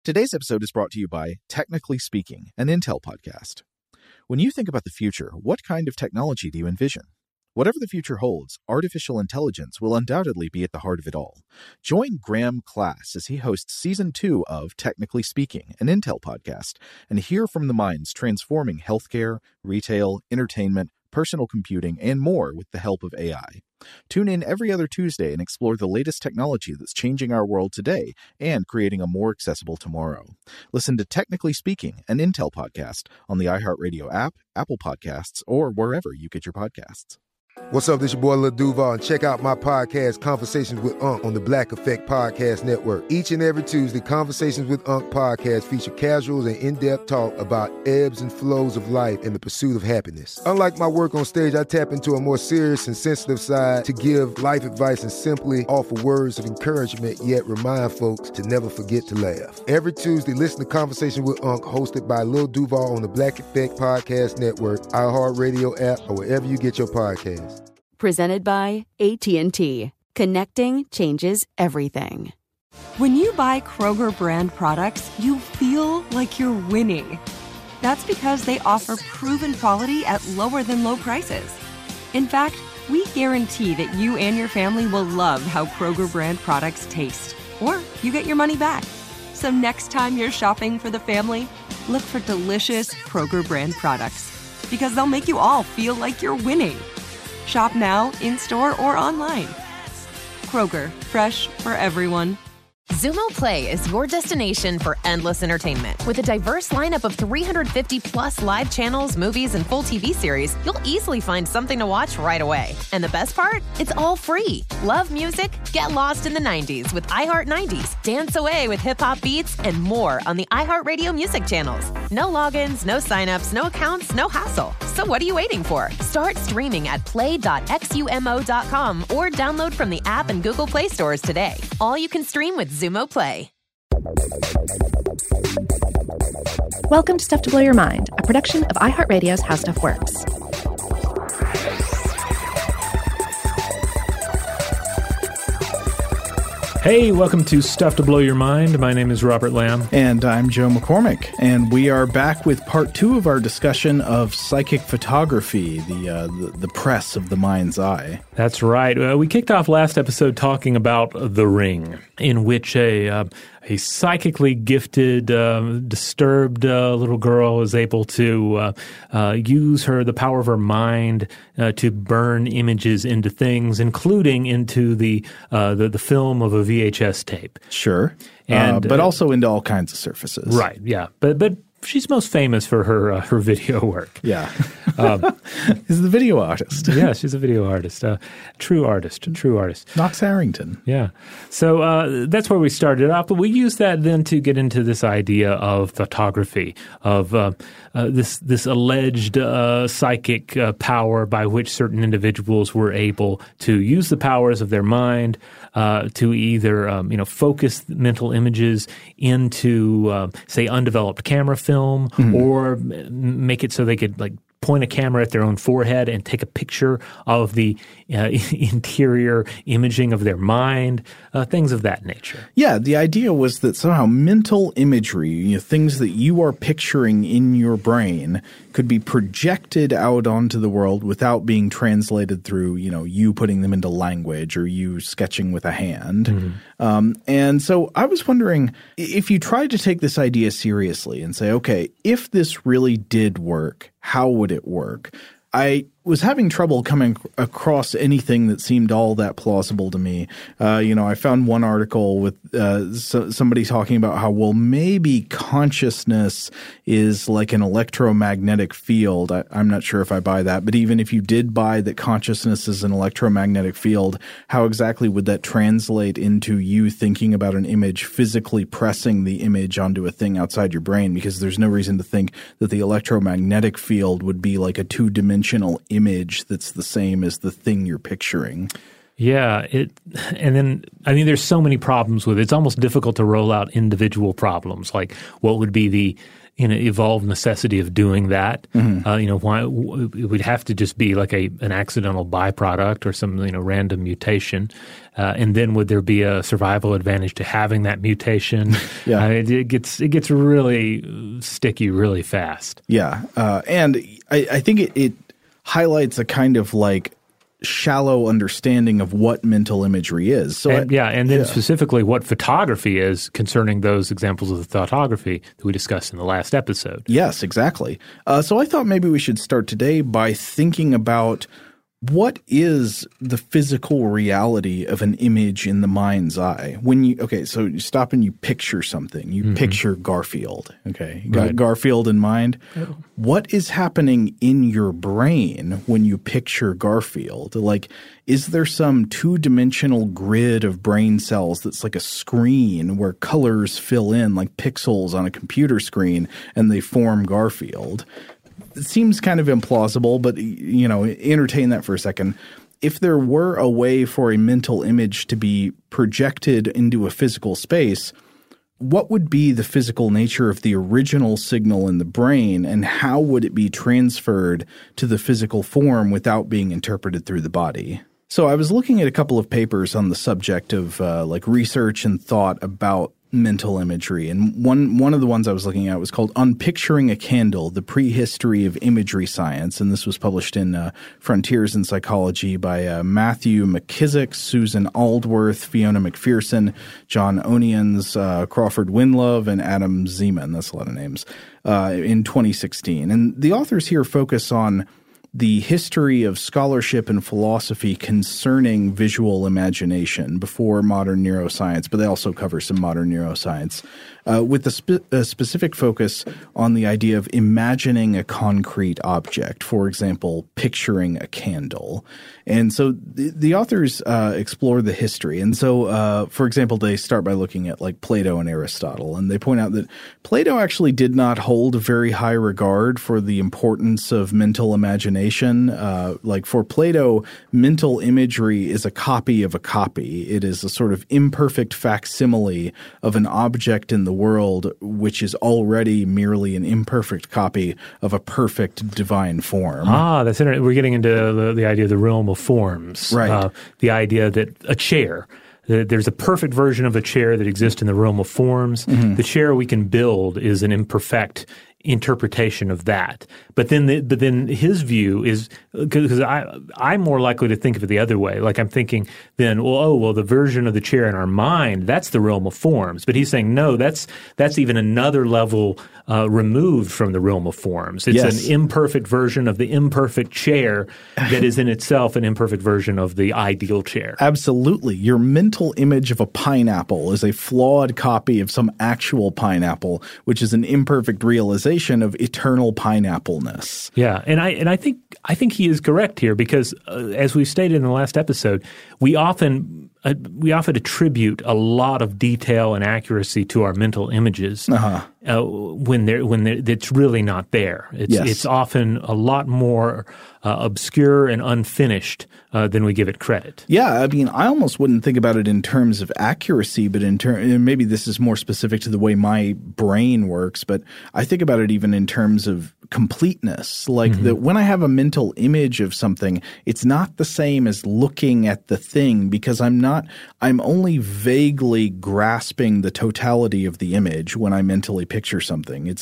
Today's episode is brought to you by Technically Speaking, an Intel podcast. When you think about the future, what kind of technology do you envision? Whatever the future holds, artificial intelligence will undoubtedly be at the heart of it all. Join Graham Class as he hosts Season 2 of Technically Speaking, an Intel podcast, and hear from the minds transforming healthcare, retail, entertainment, personal computing, and more with the help of AI. Tune in every other Tuesday and explore the latest technology that's changing our world today and creating a more accessible tomorrow. Listen to Technically Speaking, an Intel podcast on the iHeartRadio app, Apple Podcasts, or wherever you get your podcasts. What's up, this your boy Lil Duval, and check out my podcast, Conversations with Unc, on the Black Effect Podcast Network. Each and every Tuesday, Conversations with Unc podcast feature casuals and in-depth talk about ebbs and flows of life and the pursuit of happiness. Unlike my work on stage, I tap into a more serious and sensitive side to give life advice and simply offer words of encouragement, yet remind folks to never forget to laugh. Every Tuesday, listen to Conversations with Unc, hosted by Lil Duval on the Black Effect Podcast Network, iHeartRadio app, or wherever you get your podcasts. Presented by AT&T. Connecting changes everything. When you buy Kroger brand products, you feel like you're winning. That's because they offer proven quality at lower than low prices. In fact, we guarantee that you and your family will love how Kroger brand products taste, or you get your money back. So next time you're shopping for the family, look for delicious Kroger brand products, because they'll make you all feel like you're winning. Shop now, in-store, or online. Kroger, fresh for everyone. Xumo Play is your destination for endless entertainment. With a diverse lineup of 350-plus live channels, movies, and full TV series, you'll easily find something to watch right away. And the best part? It's all free. Love music? Get lost in the 90s with iHeart 90s, dance away with hip-hop beats, and more on the iHeartRadio music channels. No logins, no signups, no accounts, no hassle. So what are you waiting for? Start streaming at play.xumo.com or download from the app and Google Play stores today. All you can stream with Xumo Play. Welcome to Stuff to Blow Your Mind, a production of iHeartRadio's How Stuff Works. Hey, welcome to Stuff to Blow Your Mind. My name is Robert Lamb. And I'm Joe McCormick. And we are back with part 2 of our discussion of psychic photography, the press of the mind's eye. That's right. We kicked off last episode talking about The Ring, in which a psychically gifted, disturbed little girl is able to use the power of her mind to burn images into things, including into the film of a VHS tape. Sure, and but also into all kinds of surfaces. Right. Yeah, but she's most famous for her video work. Yeah. She's the video artist. Yeah, she's a video artist. True artist. Knox Harrington. Yeah. So that's where we started out, but we used that then to get into this idea of photography, of this alleged psychic power by which certain individuals were able to use the powers of their mind to either focus mental images into say undeveloped camera film, or make it so they could point a camera at their own forehead and take a picture of the interior imaging of their mind, things of that nature. Yeah, the idea was that somehow mental imagery, things that you are picturing in your brain, could be projected out onto the world without being translated through, you putting them into language or you sketching with a hand. And so I was wondering, if you tried to take this idea seriously and say, okay, if this really did work, how would it work? I was having trouble coming across anything that seemed all that plausible to me. I found one article with somebody talking about how, well, maybe consciousness is like an electromagnetic field. I'm not sure if I buy that, but even if you did buy that consciousness is an electromagnetic field, how exactly would that translate into you thinking about an image, physically pressing the image onto a thing outside your brain? Because there's no reason to think that the electromagnetic field would be like a two-dimensional image that's the same as the thing you're picturing. Yeah, and then there's so many problems with it. It's almost difficult to roll out individual problems, like what would be the evolved necessity of doing that. Why it would have to just be like an accidental byproduct or some random mutation, and then would there be a survival advantage to having that mutation? Yeah, it gets really sticky really fast. Yeah, and I think it highlights a kind of like shallow understanding of what mental imagery is. So and then specifically what photography is concerning those examples of the photography that we discussed in the last episode. Yes, exactly. So I thought maybe we should start today by thinking about what is the physical reality of an image in the mind's eye? So you stop and you picture something. You picture Garfield. Okay, you got Garfield in mind. Oh. What is happening in your brain when you picture Garfield? Like, is there some two-dimensional grid of brain cells that's like a screen where colors fill in like pixels on a computer screen and they form Garfield? It seems kind of implausible, but entertain that for a second. If there were a way for a mental image to be projected into a physical space, what would be the physical nature of the original signal in the brain, and how would it be transferred to the physical form without being interpreted through the body? So I was looking at a couple of papers on the subject of research and thought about mental imagery. And one of the ones I was looking at was called Unpicturing a Candle, The Prehistory of Imagery Science. And this was published in Frontiers in Psychology by Matthew McKissick, Susan Aldworth, Fiona McPherson, John Onions, Crawford Winlove, and Adam Zeman. That's a lot of names, in 2016. And the authors here focus on the history of scholarship and philosophy concerning visual imagination before modern neuroscience, but they also cover some modern neuroscience, with a specific focus on the idea of imagining a concrete object, for example, picturing a candle. And so the authors explore the history. And so, for example, they start by looking at like Plato and Aristotle, and they point out that Plato actually did not hold a very high regard for the importance of mental imagination. Like for Plato, mental imagery is a copy of a copy. It is a sort of imperfect facsimile of an object in the world, which is already merely an imperfect copy of a perfect divine form. That's interesting. We're getting into the idea of the realm of forms. Right. The idea that a chair, there's a perfect version of a chair that exists in the realm of forms. Mm-hmm. The chair we can build is an imperfect interpretation of that. But then his view is, because I'm more likely to think of it the other way. Like I'm thinking then, the version of the chair in our mind, that's the realm of forms. But he's saying, no, that's even another level removed from the realm of forms. It's an imperfect version of the imperfect chair that is in itself an imperfect version of the ideal chair. Absolutely. Your mental image of a pineapple is a flawed copy of some actual pineapple, which is an imperfect realization of eternal pineapple-ness. Yeah, and I think he is correct here because, as we stated in the last episode, we often attribute a lot of detail and accuracy to our mental images when it's really not there. It's often a lot more obscure and unfinished than we give it credit. Yeah, I mean, I almost wouldn't think about it in terms of accuracy, but maybe this is more specific to the way my brain works, but I think about it even in terms of completeness. Like that when I have a mental image of something, it's not the same as looking at the thing because I'm only vaguely grasping the totality of the image when I mentally picture something. It's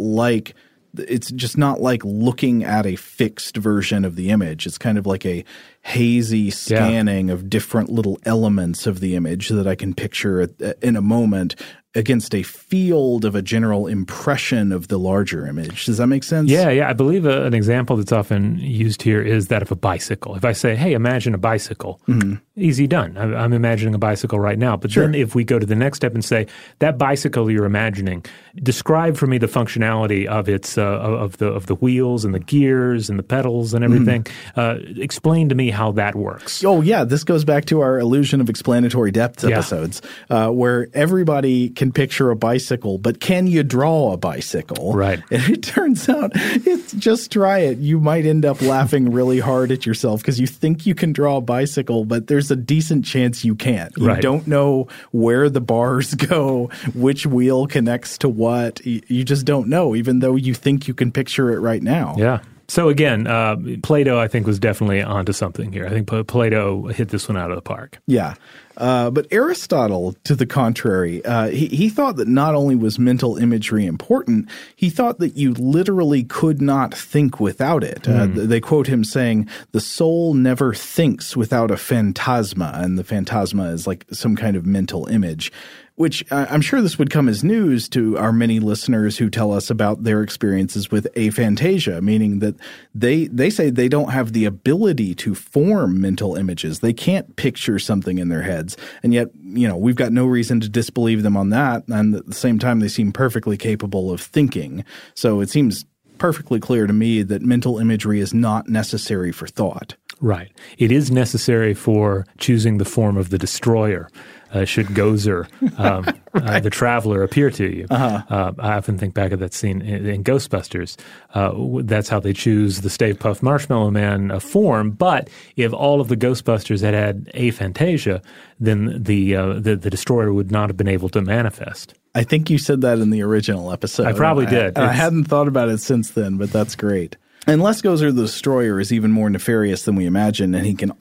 just not like looking at a fixed version of the image. It's kind of like a hazy scanning of different little elements of the image that I can picture in a moment against a field of a general impression of the larger image. Does that make sense? Yeah. I believe an example that's often used here is that of a bicycle. If I say, hey, imagine a bicycle, easy done. I'm imagining a bicycle right now. But then if we go to the next step and say, that bicycle you're imagining, describe for me the functionality of its of the wheels and the gears and the pedals and everything. Explain to me how that works. Oh, yeah. This goes back to our illusion of explanatory depth episodes, where everybody can can picture a bicycle, but can you draw a bicycle? Right. And it turns out just try it. You might end up laughing really hard at yourself because you think you can draw a bicycle, but there's a decent chance you can't. You don't know where the bars go, which wheel connects to what. You just don't know, even though you think you can picture it right now. Yeah. So again, Plato, I think, was definitely onto something here. I think Plato hit this one out of the park. Yeah. But Aristotle, to the contrary, he thought that not only was mental imagery important, he thought that you literally could not think without it. They quote him saying, "The soul never thinks without a phantasma," and the phantasma is like some kind of mental image. Which I'm sure this would come as news to our many listeners who tell us about their experiences with aphantasia, meaning that they say they don't have the ability to form mental images. They can't picture something in their heads. And yet, we've got no reason to disbelieve them on that. And at the same time, they seem perfectly capable of thinking. So it seems perfectly clear to me that mental imagery is not necessary for thought. Right. It is necessary for choosing the form of the destroyer. Should Gozer, the traveler, appear to you. I often think back of that scene in Ghostbusters. That's how they choose the Stay Puft Marshmallow Man form. But if all of the Ghostbusters had aphantasia, then the destroyer would not have been able to manifest. I think you said that in the original episode. I probably did. I hadn't thought about it since then, but that's great. Unless Gozer the Destroyer is even more nefarious than we imagine, and he can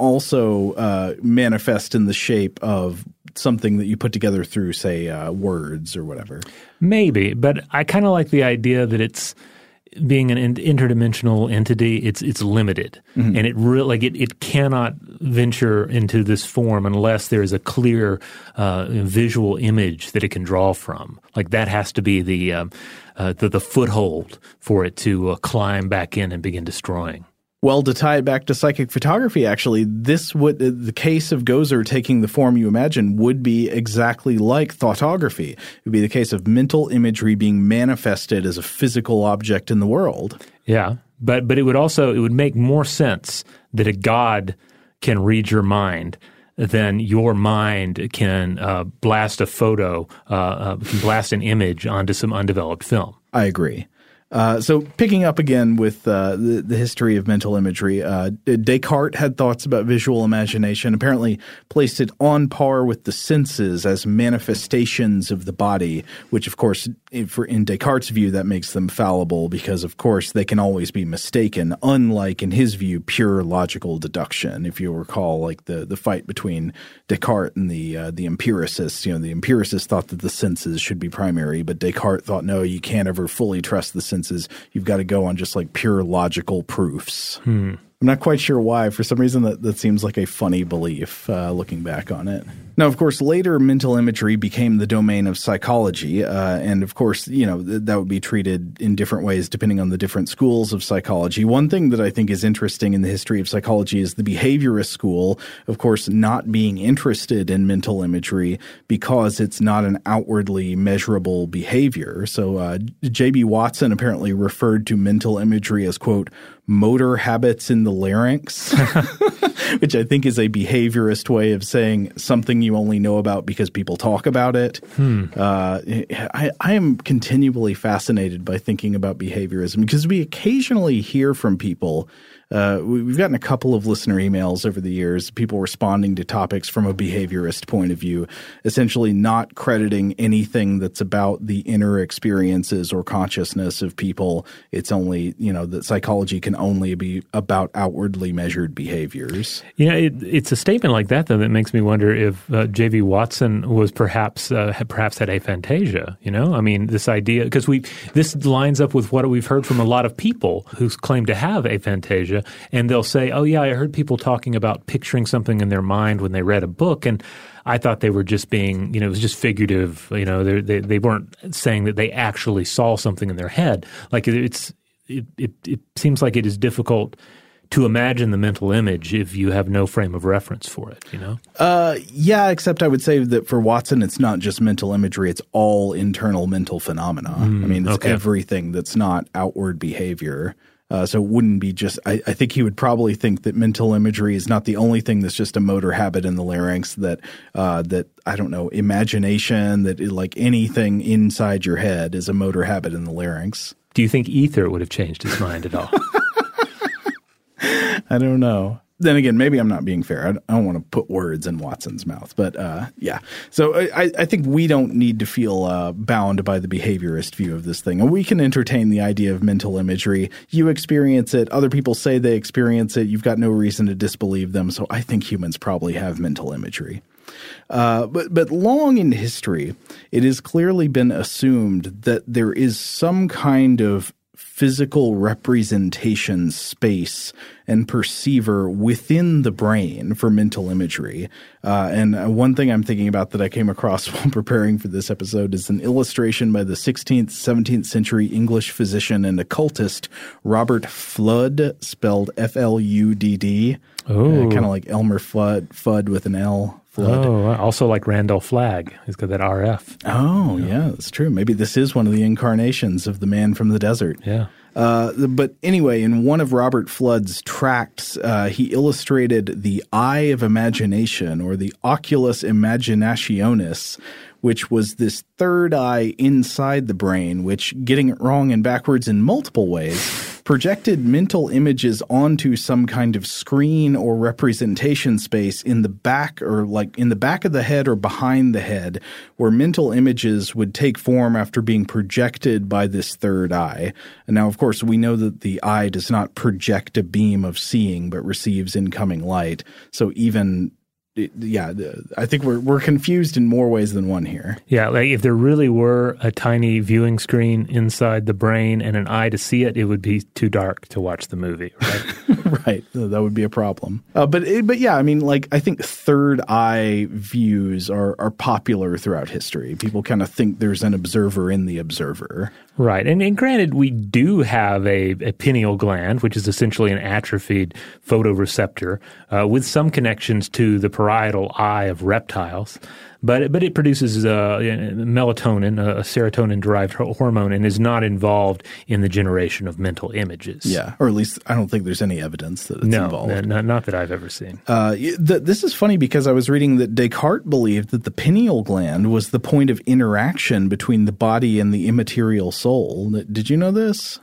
also manifest in the shape of something that you put together through, say, words or whatever. Maybe, but I kind of like the idea that it's being an interdimensional entity. It's limited, and it cannot venture into this form unless there is a clear visual image that it can draw from. Like that has to be the foothold for it to climb back in and begin destroying. Well, to tie it back to psychic photography, actually, the case of Gozer taking the form you imagine would be exactly like thoughtography. It would be the case of mental imagery being manifested as a physical object in the world. Yeah, but it would make more sense that a god can read your mind than your mind can blast a photo, can blast an image onto some undeveloped film. I agree. So picking up again with the history of mental imagery, Descartes had thoughts about visual imagination, apparently placed it on par with the senses as manifestations of the body, which, of course, in Descartes' view, that makes them fallible because, of course, they can always be mistaken, unlike, in his view, pure logical deduction. If you recall, like the fight between Descartes and the empiricists, the empiricists thought that the senses should be primary, but Descartes thought, no, you can't ever fully trust the senses. You've got to go on just like pure logical proofs. I'm not quite sure why. For some reason, that seems like a funny belief looking back on it. Now, of course, later mental imagery became the domain of psychology. And of course, that would be treated in different ways depending on the different schools of psychology. One thing that I think is interesting in the history of psychology is the behaviorist school, of course, not being interested in mental imagery because it's not an outwardly measurable behavior. So J.B. Watson apparently referred to mental imagery as, quote, motor habits in the larynx, which I think is a behaviorist way of saying something you only know about because people talk about it. I am continually fascinated by thinking about behaviorism because we occasionally hear from people. We've gotten a couple of listener emails over the years, people responding to topics from a behaviorist point of view, essentially not crediting anything that's about the inner experiences or consciousness of people. It's only, that psychology can only be about outwardly measured behaviors. It's a statement like that, though, that makes me wonder if J.V. Watson was perhaps had aphantasia, I mean, this idea, because this lines up with what we've heard from a lot of people who claim to have aphantasia. And they'll say, oh, yeah, I heard people talking about picturing something in their mind when they read a book. And I thought they were just being, it was just figurative. They weren't saying that they actually saw something in their head. Like it seems like it is difficult to imagine the mental image if you have no frame of reference for it, Yeah, except I would say that for Watson, it's not just mental imagery. It's all internal mental phenomena. It's everything that's not outward behavior. So it wouldn't be just – I think he would probably think that mental imagery is not the only thing that's just a motor habit in the larynx, that I don't know, imagination, that like anything inside your head is a motor habit in the larynx. Do you think ether would have changed his mind at all? I don't know. Then again, maybe I'm not being fair. I don't want to put words in Watson's mouth. But yeah. So I think we don't need to feel bound by the behaviorist view of this thing. And we can entertain the idea of mental imagery. You experience it. Other people say they experience it. You've got no reason to disbelieve them. So I think humans probably have mental imagery. But long in history, it has clearly been assumed that there is some kind of physical representation space and perceiver within the brain for mental imagery. And one thing I'm thinking about that I came across while preparing for this episode is an illustration by the 16th, 17th century English physician and occultist Robert Fludd, spelled F-L-U-D-D. Kind of like Elmer Fudd with an L. Flood. Oh, also like Randall Flagg. He's got that RF. Oh, yeah, that's true. Maybe this is one of the incarnations of the man from the desert. Yeah. But anyway, in one of Robert Fludd's tracts, he illustrated the eye of imagination, or the oculus imaginationis, which was this third eye inside the brain, which, getting it wrong and backwards in multiple ways, projected mental images onto some kind of screen or representation space in the back, or like in the back of the head or behind the head, where mental images would take form after being projected by this third eye. And now, of course, we know that the eye does not project a beam of seeing, but receives incoming light. So I think we're confused in more ways than one here. Yeah, like if there really were a tiny viewing screen inside the brain and an eye to see it, it would be too dark to watch the movie, right? Right. That would be a problem. But yeah, I mean, like, I think third eye views are popular throughout history. People kind of think there's an observer in the observer. Right. And granted, we do have a pineal gland, which is essentially an atrophied photoreceptor with some connections to the parietal eye of reptiles. But it produces melatonin, a serotonin-derived hormone, and is not involved in the generation of mental images. Yeah, or at least I don't think there's any evidence that it's involved. No, not that I've ever seen. This is funny because I was reading that Descartes believed that the pineal gland was the point of interaction between the body and the immaterial soul. Did you know this?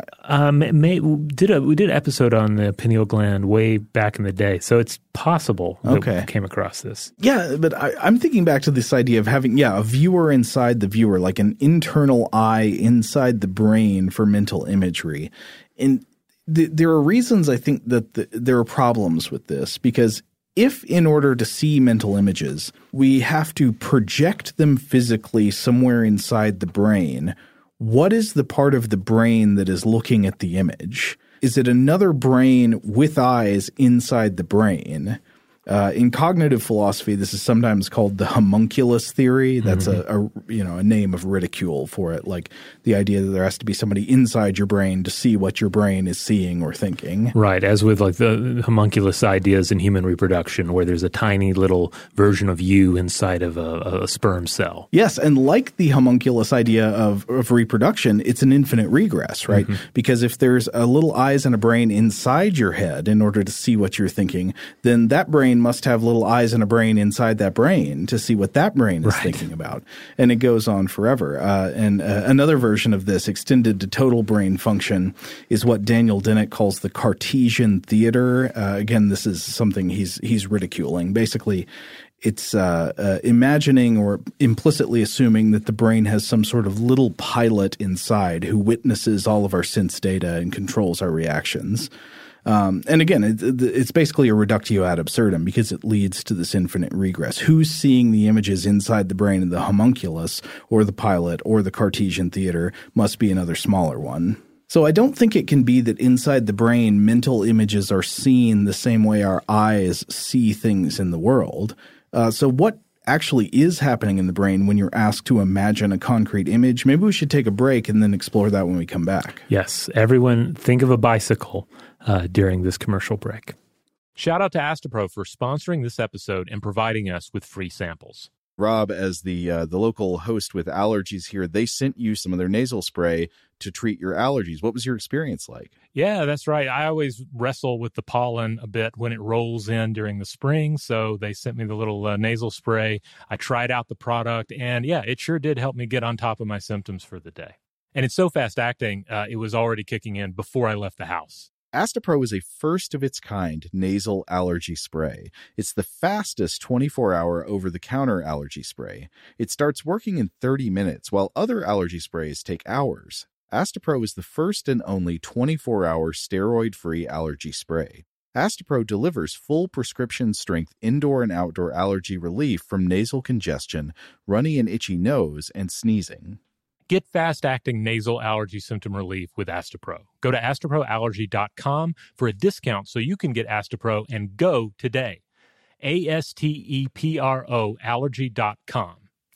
We did an episode on the pineal gland way back in the day, so it's possible that we came across this. Yeah, but I'm thinking back to this idea of having, a viewer inside the viewer, like an internal eye inside the brain for mental imagery. And there are reasons I think that there are problems with this, because if in order to see mental images, we have to project them physically somewhere inside the brain, what is the part of the brain that is looking at the image? Is it another brain with eyes inside the brain? In cognitive philosophy, this is sometimes called the homunculus theory. That's a name of ridicule for it, like the idea that there has to be somebody inside your brain to see what your brain is seeing or thinking. Right, as with like the homunculus ideas in human reproduction, where there's a tiny little version of you inside of a sperm cell. Yes, and like the homunculus idea of reproduction, it's an infinite regress, right? Because if there's a little eyes and a brain inside your head in order to see what you're thinking, then that brain must have little eyes and a brain inside that brain to see what that brain is thinking about. And it goes on forever. And another version of this, extended to total brain function, is what Daniel Dennett calls the Cartesian theater. Again, this is something he's ridiculing. Basically, it's imagining or implicitly assuming that the brain has some sort of little pilot inside who witnesses all of our sense data and controls our reactions. And again, it's basically a reductio ad absurdum because it leads to this infinite regress. Who's seeing the images inside the brain of the homunculus or the pilot or the Cartesian theater must be another smaller one. So I don't think it can be that inside the brain mental images are seen the same way our eyes see things in the world. So what actually is happening in the brain when you're asked to imagine a concrete image? Maybe we should take a break and then explore that when we come back. Yes. Everyone think of a bicycle during this commercial break. Shout out to Astapro for sponsoring this episode and providing us with free samples. Rob, as the local host with allergies here, they sent you some of their nasal spray to treat your allergies. What was your experience like? Yeah, that's right. I always wrestle with the pollen a bit when it rolls in during the spring. So they sent me the little nasal spray. I tried out the product, and yeah, it sure did help me get on top of my symptoms for the day. And it's so fast acting, it was already kicking in before I left the house. Astepro is a first-of-its-kind nasal allergy spray. It's the fastest 24-hour over-the-counter allergy spray. It starts working in 30 minutes, while other allergy sprays take hours. Astepro is the first and only 24-hour steroid-free allergy spray. Astepro delivers full prescription-strength indoor and outdoor allergy relief from nasal congestion, runny and itchy nose, and sneezing. Get fast-acting nasal allergy symptom relief with Astepro. Go to asteproallergy.com for a discount so you can get Astepro and go today. ASTEPRO allergy.com.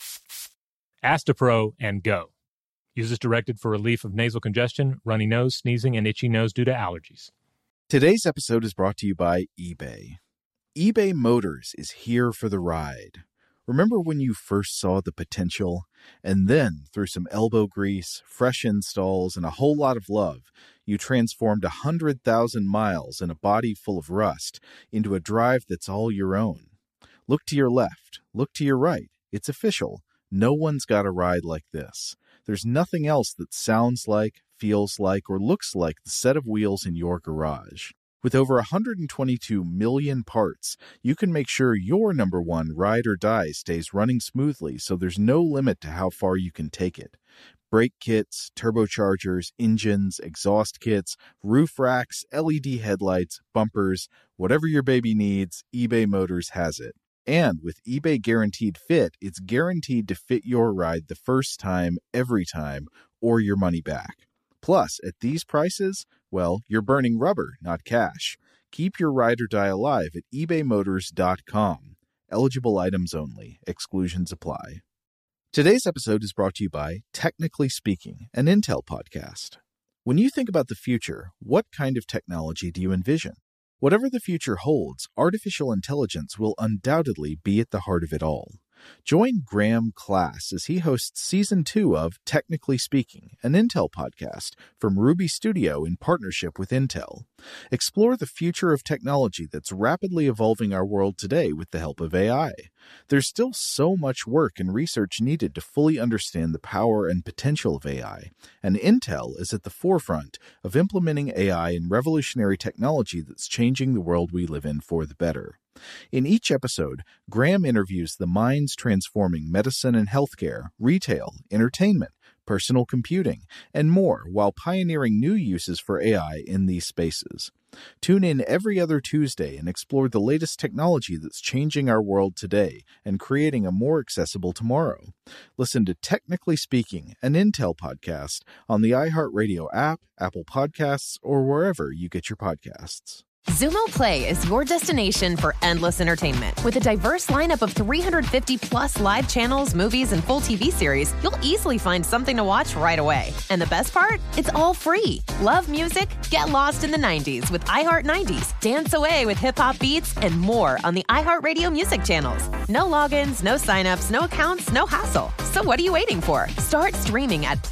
Astepro and go. Use as directed for relief of nasal congestion, runny nose, sneezing, and itchy nose due to allergies. Today's episode is brought to you by eBay. eBay Motors is here for the ride. Remember when you first saw the potential? And then, through some elbow grease, fresh installs, and a whole lot of love, you transformed 100,000 miles and a body full of rust into a drive that's all your own. Look to your left. Look to your right. It's official. No one's got a ride like this. There's nothing else that sounds like, feels like, or looks like the set of wheels in your garage. With over 122 million parts, you can make sure your number one ride or die stays running smoothly so there's no limit to how far you can take it. Brake kits, turbochargers, engines, exhaust kits, roof racks, LED headlights, bumpers, whatever your baby needs, eBay Motors has it. And with eBay Guaranteed Fit, it's guaranteed to fit your ride the first time, every time, or your money back. Plus, at these prices, well, you're burning rubber, not cash. Keep your ride or die alive at ebaymotors.com. Eligible items only. Exclusions apply. Today's episode is brought to you by Technically Speaking, an Intel podcast. When you think about the future, what kind of technology do you envision? Whatever the future holds, artificial intelligence will undoubtedly be at the heart of it all. Join Graham Class as he hosts Season 2 of Technically Speaking, an Intel podcast from Ruby Studio in partnership with Intel. Explore the future of technology that's rapidly evolving our world today with the help of AI. There's still so much work and research needed to fully understand the power and potential of AI, and Intel is at the forefront of implementing AI in revolutionary technology that's changing the world we live in for the better. In each episode, Graham interviews the minds transforming medicine and healthcare, retail, entertainment, personal computing, and more while pioneering new uses for AI in these spaces. Tune in every other Tuesday and explore the latest technology that's changing our world today and creating a more accessible tomorrow. Listen to Technically Speaking, an Intel podcast on the iHeartRadio app, Apple Podcasts, or wherever you get your podcasts. Xumo Play is your destination for endless entertainment. With a diverse lineup of 350-plus live channels, movies, and full TV series, you'll easily find something to watch right away. And the best part? It's all free. Love music? Get lost in the 90s with iHeart 90s, dance away with hip-hop beats, and more on the iHeartRadio music channels. No logins, no signups, no accounts, no hassle. So what are you waiting for? Start streaming at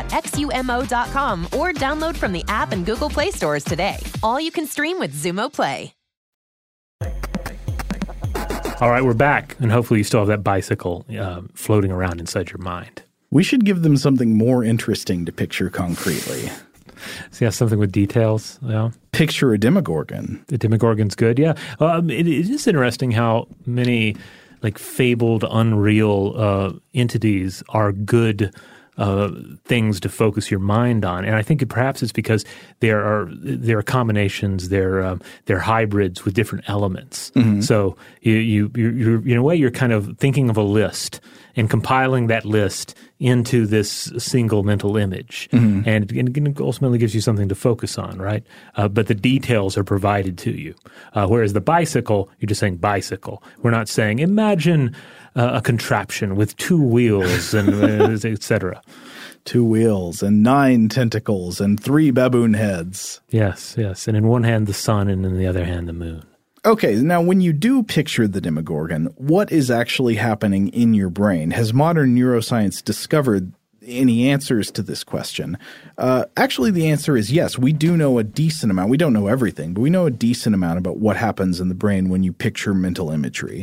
play.xumo.com or download from the app and Google Play stores today. All you can stream with Xumo Play. All right, we're back, and hopefully you still have that bicycle floating around inside your mind. We should give them something more interesting to picture concretely. So yeah, something with details. Yeah. Picture a Demogorgon. The Demogorgon's good, yeah. It is interesting how many like fabled, unreal entities are good things to focus your mind on, and I think perhaps it's because there are combinations, they're hybrids with different elements. Mm-hmm. So you're in a way you're kind of thinking of a list and compiling that list into this single mental image, mm-hmm. and it ultimately gives you something to focus on, right? But the details are provided to you. Whereas the bicycle, you're just saying bicycle. We're not saying imagine a contraption with 2 wheels and et cetera. 2 wheels and 9 tentacles and 3 baboon heads. Yes, yes. And in one hand the sun and in the other hand the moon. Okay, now when you do picture the Demogorgon, what is actually happening in your brain? Has modern neuroscience discovered any answers to this question? Actually, the answer is yes. We do know a decent amount. We don't know everything, but we know a decent amount about what happens in the brain when you picture mental imagery.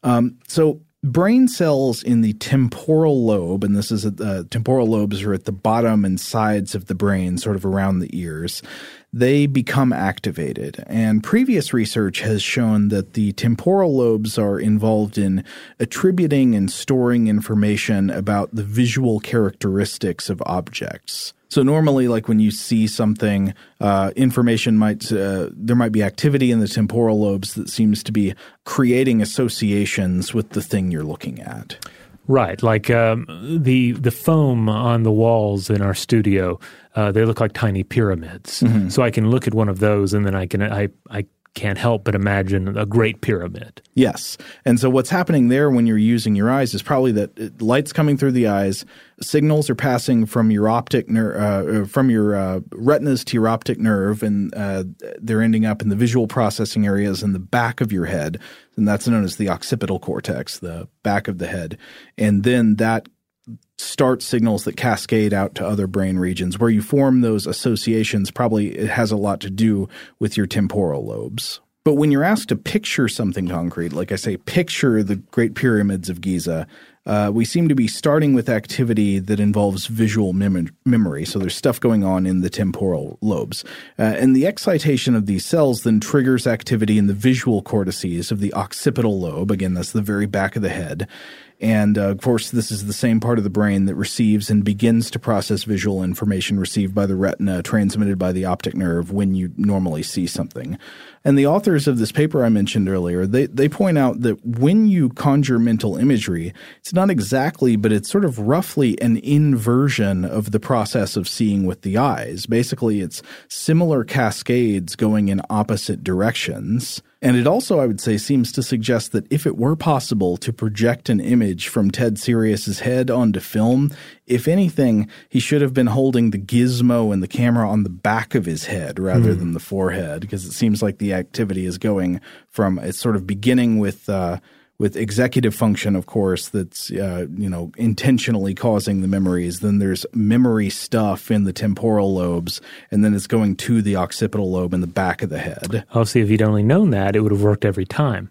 So brain cells in the temporal lobe, and this is temporal lobes are at the bottom and sides of the brain, sort of around the ears, they become activated. And previous research has shown that the temporal lobes are involved in attributing and storing information about the visual characteristics of objects. So normally, like when you see something, information there might be activity in the temporal lobes that seems to be creating associations with the thing you're looking at. Right, like the foam on the walls in our studio, they look like tiny pyramids. Mm-hmm. So I can look at one of those, and then I can't help but imagine a great pyramid. Yes. And so what's happening there when you're using your eyes is probably that light's coming through the eyes, signals are passing from your optic nerve, from your retinas to your optic nerve, and they're ending up in the visual processing areas in the back of your head, and that's known as the occipital cortex, the back of the head. And then that start signals that cascade out to other brain regions. Where you form those associations, probably it has a lot to do with your temporal lobes. But when you're asked to picture something concrete, like I say, picture the Great Pyramids of Giza, we seem to be starting with activity that involves visual memory. So there's stuff going on in the temporal lobes. And the excitation of these cells then triggers activity in the visual cortices of the occipital lobe. Again, that's the very back of the head. And, of course, this is the same part of the brain that receives and begins to process visual information received by the retina, transmitted by the optic nerve when you normally see something. And the authors of this paper I mentioned earlier, they point out that when you conjure mental imagery, it's not exactly, but it's sort of roughly an inversion of the process of seeing with the eyes. Basically, it's similar cascades going in opposite directions. And it also, I would say, seems to suggest that if it were possible to project an image from Ted Sirius's head onto film, if anything, he should have been holding the gizmo and the camera on the back of his head rather than the forehead, because it seems like the activity is going from – it's sort of beginning with executive function, of course, that's intentionally causing the memories. Then there's memory stuff in the temporal lobes, and then it's going to the occipital lobe in the back of the head. Oh, see, if you'd only known that, it would have worked every time.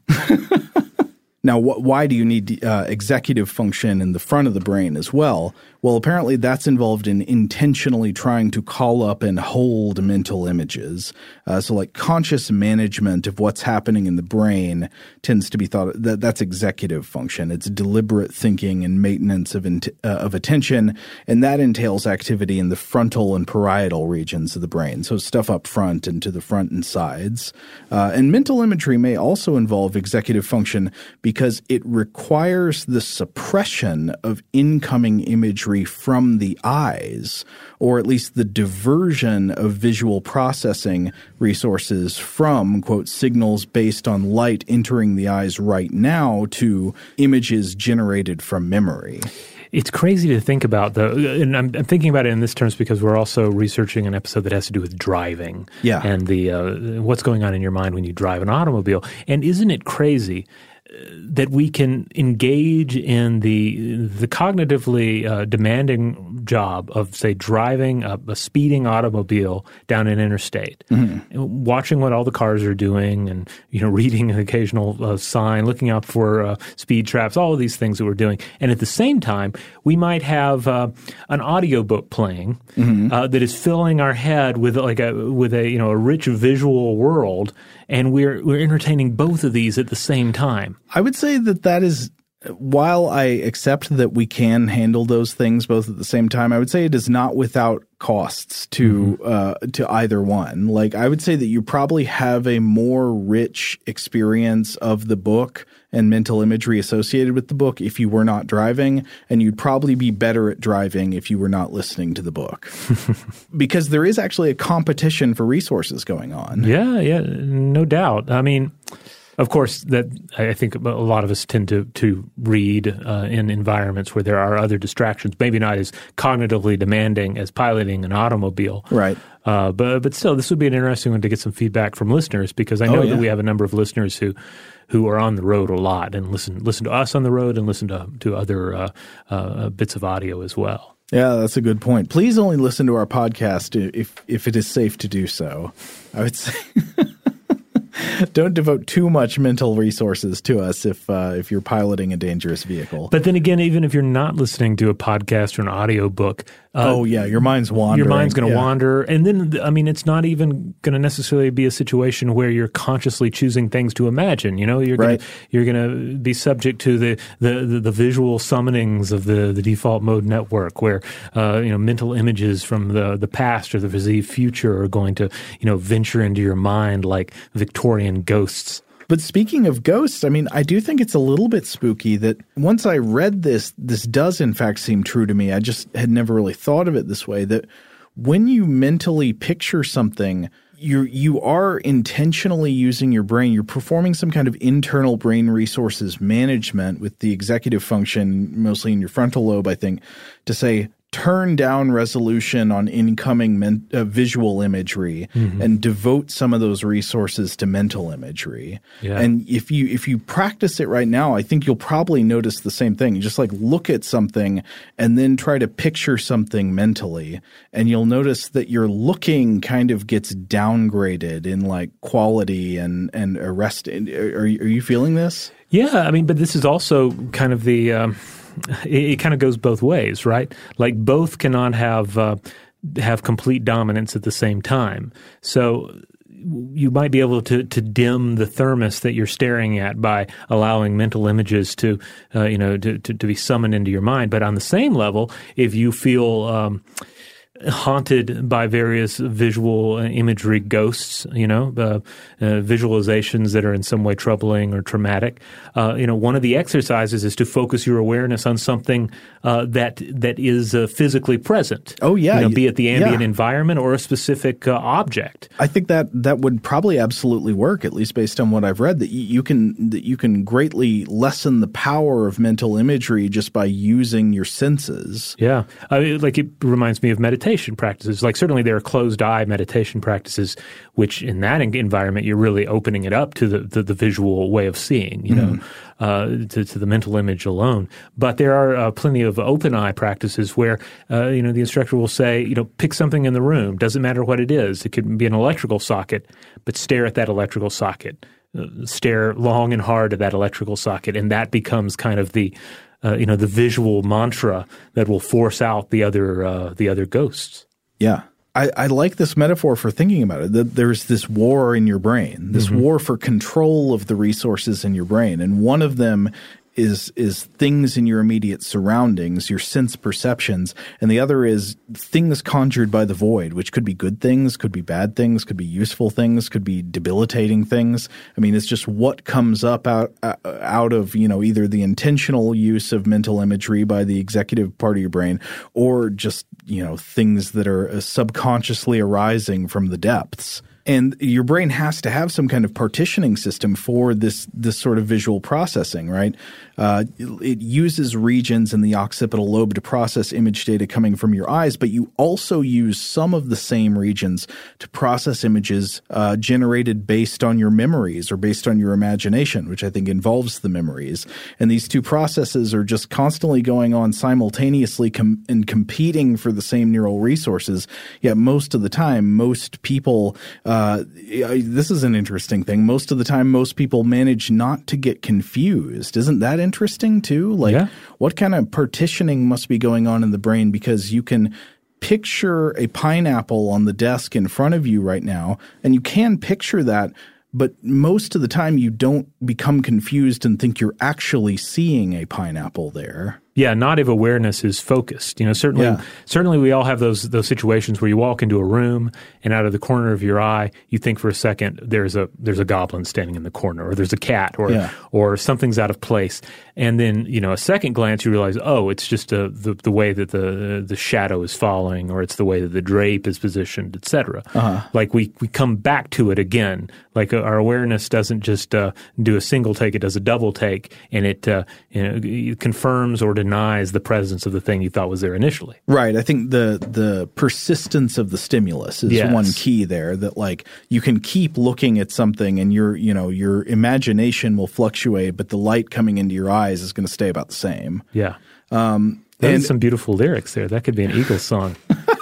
Now, why do you need executive function in the front of the brain as well? Well, apparently that's involved in intentionally trying to call up and hold mental images. So like conscious management of what's happening in the brain tends to be thought that's executive function. It's deliberate thinking and maintenance of attention, and that entails activity in the frontal and parietal regions of the brain. So stuff up front and to the front and sides. And mental imagery may also involve executive function because it requires the suppression of incoming imagery from the eyes, or at least the diversion of visual processing resources from, quote, signals based on light entering the eyes right now to images generated from memory. It's crazy to think about, and I'm thinking about it in this terms because we're also researching an episode that has to do with driving and the what's going on in your mind when you drive an automobile. And isn't it crazy that we can engage in the cognitively demanding job of, say, driving a speeding automobile down an interstate, watching what all the cars are doing, and reading an occasional sign, looking out for speed traps, all of these things that we're doing, and at the same time, we might have an audiobook playing that is filling our head with a rich visual world. And we're entertaining both of these at the same time. I would say that is, while I accept that we can handle those things both at the same time, I would say it is not without costs to either one. Like, I would say that you probably have a more rich experience of the book and mental imagery associated with the book if you were not driving, and you'd probably be better at driving if you were not listening to the book. Because there is actually a competition for resources going on. Yeah, no doubt. I mean, Of course, that I think a lot of us tend to read in environments where there are other distractions, maybe not as cognitively demanding as piloting an automobile. Right. But still, this would be an interesting one to get some feedback from listeners, because I know that we have a number of listeners who are on the road a lot and listen to us on the road and listen to other bits of audio as well. Yeah, that's a good point. Please only listen to our podcast if it is safe to do so. I would say don't devote too much mental resources to us if you're piloting a dangerous vehicle. But then again, even if you're not listening to a podcast or an audio book, your mind's wandering. Your mind's going to wander. And then, I mean, it's not even going to necessarily be a situation where you're consciously choosing things to imagine. You know, you're going to be subject to the visual summonings of the default mode network, where mental images from the past or the perceived future are going to venture into your mind like Victorian ghosts. But speaking of ghosts, I mean, I do think it's a little bit spooky that once I read this does in fact seem true to me. I just had never really thought of it this way, that when you mentally picture something, you are intentionally using your brain. You're performing some kind of internal brain resources management with the executive function, mostly in your frontal lobe, I think, to say, turn down resolution on incoming visual imagery and devote some of those resources to mental imagery. Yeah. And if you practice it right now, I think you'll probably notice the same thing. You just like look at something and then try to picture something mentally, and you'll notice that your looking kind of gets downgraded in like quality and arrested. Are you feeling this? Yeah, I mean, but this is also kind of the it kind of goes both ways, right? Like both cannot have complete dominance at the same time. So you might be able to dim the thermos that you're staring at by allowing mental images to be summoned into your mind. But on the same level, if you feel haunted by various visual imagery ghosts, visualizations that are in some way troubling or traumatic. One of the exercises is to focus your awareness on something that is physically present. Oh, yeah. Be it the ambient environment or a specific object. I think that would probably absolutely work, at least based on what I've read, that you can greatly lessen the power of mental imagery just by using your senses. Yeah. It reminds me of meditation practices. Like certainly there are closed eye meditation practices, which in that environment you're really opening it up to the visual way of seeing, to the mental image alone. But there are plenty of open eye practices where the instructor will say, pick something in the room. Doesn't matter what it is. It could be an electrical socket, but stare at that electrical socket. Stare long and hard at that electrical socket, and that becomes kind of the visual mantra that will force out the other ghosts. Yeah. I like this metaphor for thinking about it, that there's this war in your brain, this war for control of the resources in your brain. And one of them is things in your immediate surroundings, your sense perceptions, and the other is things conjured by the void, which could be good things, could be bad things, could be useful things, could be debilitating things. I mean, it's just what comes up out of, either the intentional use of mental imagery by the executive part of your brain, or just, things that are subconsciously arising from the depths. And your brain has to have some kind of partitioning system for this sort of visual processing, right? It uses regions in the occipital lobe to process image data coming from your eyes, but you also use some of the same regions to process images generated based on your memories or based on your imagination, which I think involves the memories. And these two processes are just constantly going on simultaneously and competing for the same neural resources. Yet most of the time, most people this is an interesting thing. Most of the time, most people manage not to get confused. Isn't that interesting too? What kind of partitioning must be going on in the brain? Because you can picture a pineapple on the desk in front of you right now, and you can picture that, but most of the time you don't become confused and think you're actually seeing a pineapple there. Yeah, naughtive awareness is focused. Certainly we all have those situations where you walk into a room and out of the corner of your eye, you think for a second there's a goblin standing in the corner, or there's a cat, or something's out of place. And then, a second glance you realize, oh, it's just the way that the shadow is falling, or it's the way that the drape is positioned, etc. Like we come back to it again. Like our awareness doesn't just do a single take; it does a double take, and it confirms or denies the presence of the thing you thought was there initially. Right. I think the persistence of the stimulus is one key there. That like you can keep looking at something, and your imagination will fluctuate, but the light coming into your eyes is going to stay about the same. Yeah. And some beautiful lyrics there. That could be an Eagles song.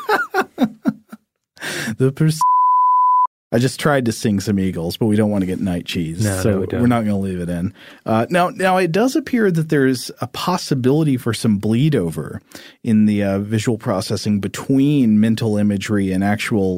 I just tried to sing some Eagles, but we don't want to get night cheese, so we're not going to leave it in. Now, it does appear that there's a possibility for some bleed over in the visual processing between mental imagery and actual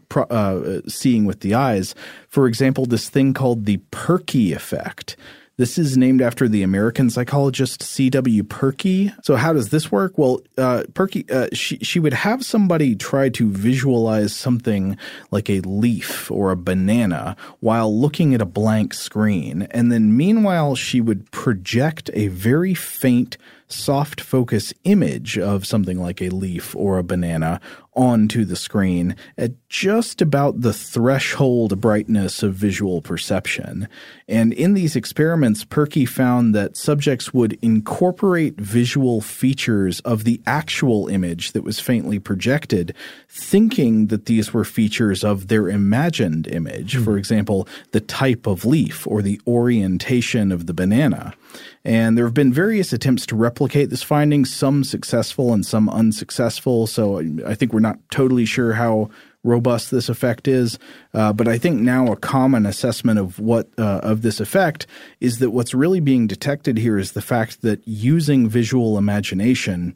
seeing with the eyes. For example, this thing called the Perky effect. This is named after the American psychologist C.W. Perky. So how does this work? Well, Perky, she would have somebody try to visualize something like a leaf or a banana while looking at a blank screen. And then meanwhile, she would project a very faint soft focus image of something like a leaf or a banana onto the screen at just about the threshold brightness of visual perception. And in these experiments, Perky found that subjects would incorporate visual features of the actual image that was faintly projected, thinking that these were features of their imagined image. For example, the type of leaf or the orientation of the banana. And there have been various attempts to replicate this finding, some successful and some unsuccessful. So I think we're not totally sure how robust this effect is. But I think now a common assessment of of this effect is that what's really being detected here is the fact that using visual imagination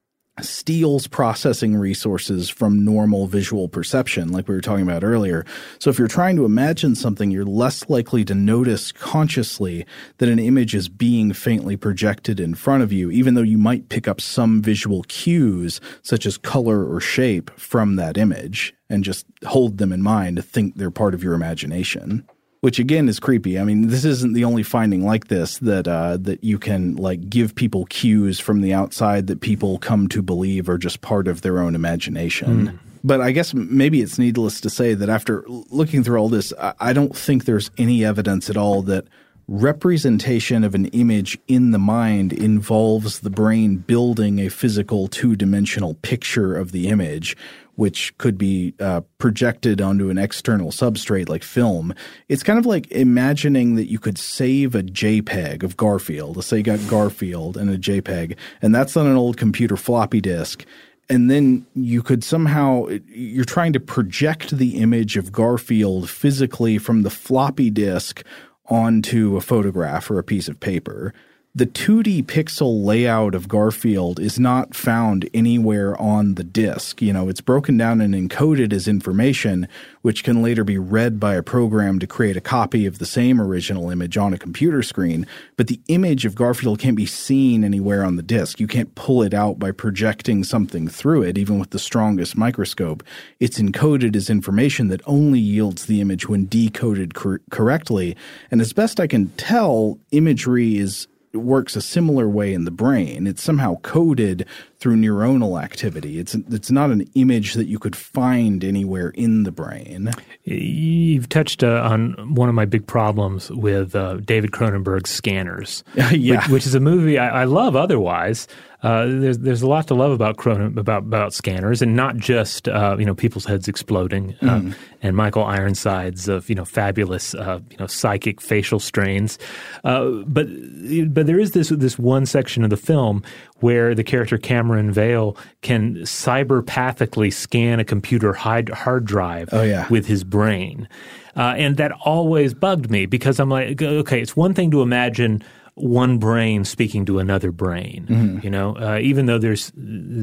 steals processing resources from normal visual perception, like we were talking about earlier. So if you're trying to imagine something, you're less likely to notice consciously that an image is being faintly projected in front of you, even though you might pick up some visual cues, such as color or shape, from that image, and just hold them in mind to think they're part of your imagination. Which again is creepy. I mean, this isn't the only finding like this that you can like give people cues from the outside that people come to believe are just part of their own imagination. But I guess maybe it's needless to say that after looking through all this, I don't think there's any evidence at all that representation of an image in the mind involves the brain building a physical two-dimensional picture of the image, which could be projected onto an external substrate like film. It's kind of like imagining that you could save a JPEG of Garfield. Let's say you got Garfield and a JPEG, and that's on an old computer floppy disk. And then you could somehow – you're trying to project the image of Garfield physically from the floppy disk onto a photograph or a piece of paper. The 2D pixel layout of Garfield is not found anywhere on the disk. You know, it's broken down and encoded as information, which can later be read by a program to create a copy of the same original image on a computer screen. But the image of Garfield can't be seen anywhere on the disk. You can't pull it out by projecting something through it, even with the strongest microscope. It's encoded as information that only yields the image when decoded correctly. And as best I can tell, imagery works a similar way in the brain. It's somehow coded through neuronal activity. It's not an image that you could find anywhere in the brain. You've touched on one of my big problems with David Cronenberg's Scanners, which is a movie I love otherwise. There's a lot to love about Scanners, and not just people's heads exploding and Michael Ironside's fabulous psychic facial strains, but there is this one section of the film where the character Cameron Vale can cyberpathically scan a computer hard drive with his brain. And that always bugged me because I'm like, okay, it's one thing to imagine one brain speaking to another brain. Even though there's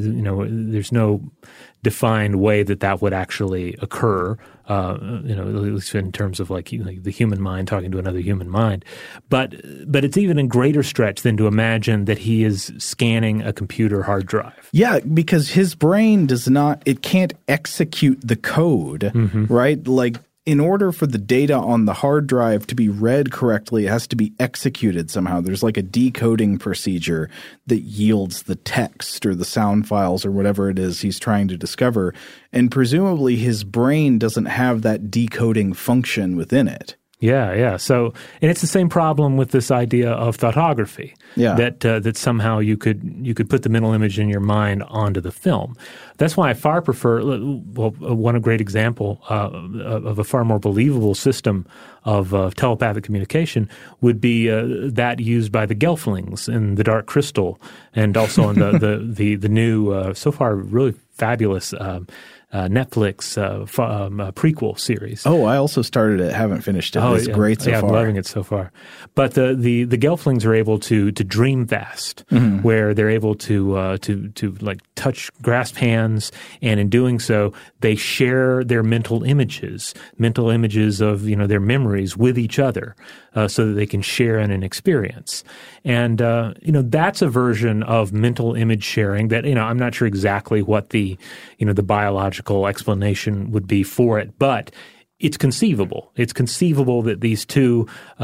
no defined way that would actually occur, at least in terms of like the human mind talking to another human mind. But it's even a greater stretch than to imagine that he is scanning a computer hard drive. Yeah, because his brain it can't execute the code, right? Like, in order for the data on the hard drive to be read correctly, it has to be executed somehow. There's like a decoding procedure that yields the text or the sound files or whatever it is he's trying to discover. And presumably his brain doesn't have that decoding function within it. Yeah. So, and it's the same problem with this idea of thoughtography. Yeah. That somehow you could put the mental image in your mind onto the film. That's why I far prefer. Well, one great example of a far more believable system of telepathic communication would be that used by the Gelflings in The Dark Crystal, and also in the new so far really fabulous Netflix prequel series. Oh, I also started it, haven't finished it. It's great so far. I'm loving it so far. But the Gelflings are able to dream fast, where they're able to like grasp hands, and in doing so, they share their mental images of their memories with each other, so that they can share in an experience. And that's a version of mental image sharing that I'm not sure exactly what the biological explanation would be for it, but it's conceivable. It's conceivable that these two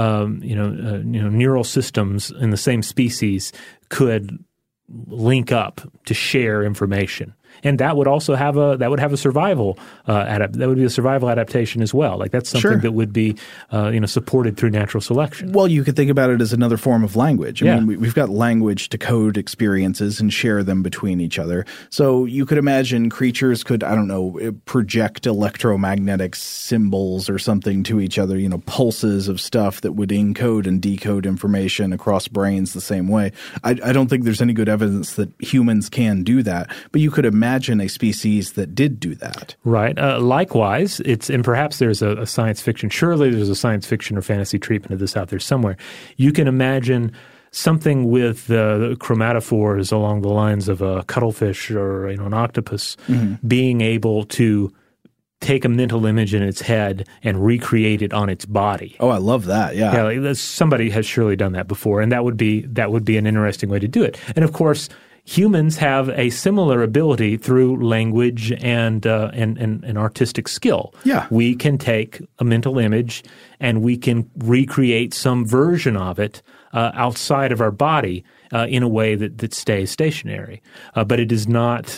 neural systems in the same species could link up to share information. And that would also have a survival that would be a survival adaptation as well. Like that's something that would be supported through natural selection. Well, you could think about it as another form of language. I mean, we've got language to code experiences and share them between each other. So you could imagine creatures could, project electromagnetic symbols or something to each other, pulses of stuff that would encode and decode information across brains the same way. I don't think there's any good evidence that humans can do that, but you could imagine a species that did do that. Right. Likewise, and perhaps there's a science fiction, surely there's a science fiction or fantasy treatment of this out there somewhere. You can imagine something with chromatophores along the lines of a cuttlefish or an octopus being able to take a mental image in its head and recreate it on its body. Oh, I love that. Yeah. Somebody has surely done that before, and that would be an interesting way to do it. And of course, humans have a similar ability through language and artistic skill. Yeah. We can take a mental image and we can recreate some version of it outside of our body in a way that stays stationary. But it is not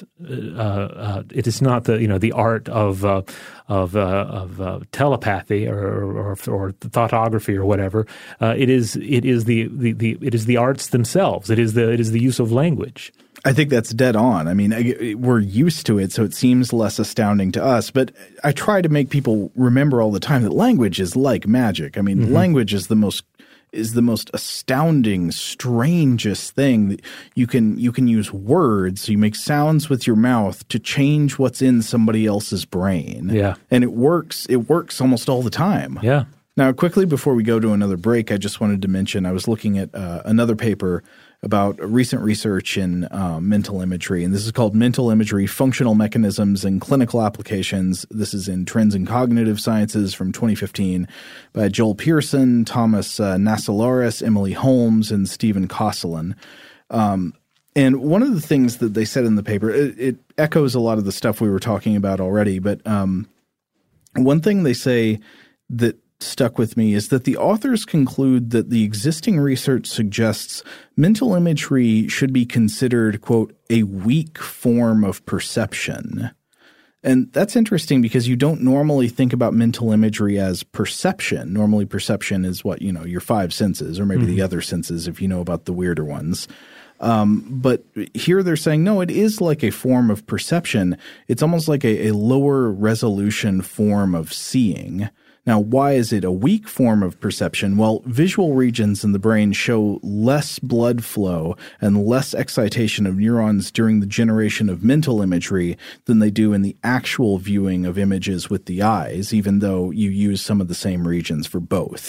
the art of telepathy or thoughtography or whatever. It is the arts themselves. It is the use of language. I think that's dead on. I mean, we're used to it, so it seems less astounding to us. But I try to make people remember all the time that language is like magic. I mean, language is the most astounding, strangest thing. You can use words. You make sounds with your mouth to change what's in somebody else's brain. Yeah, and it works. It works almost all the time. Yeah. Now, quickly before we go to another break, I just wanted to mention I was looking at another paper about recent research in mental imagery, and this is called Mental Imagery, Functional Mechanisms and Clinical Applications. This is in Trends in Cognitive Sciences from 2015 by Joel Pearson, Thomas Nasalaris, Emily Holmes, and Stephen Kosselin. And one of the things that they said in the paper, it echoes a lot of the stuff we were talking about already, but one thing they say that stuck with me is that the authors conclude that the existing research suggests mental imagery should be considered, quote, a weak form of perception. And that's interesting because you don't normally think about mental imagery as perception. Normally perception is what, your five senses or maybe the other senses if you know about the weirder ones. But here they're saying, no, it is like a form of perception. It's almost like a lower resolution form of seeing. Now, why is it a weak form of perception? Well, visual regions in the brain show less blood flow and less excitation of neurons during the generation of mental imagery than they do in the actual viewing of images with the eyes, even though you use some of the same regions for both.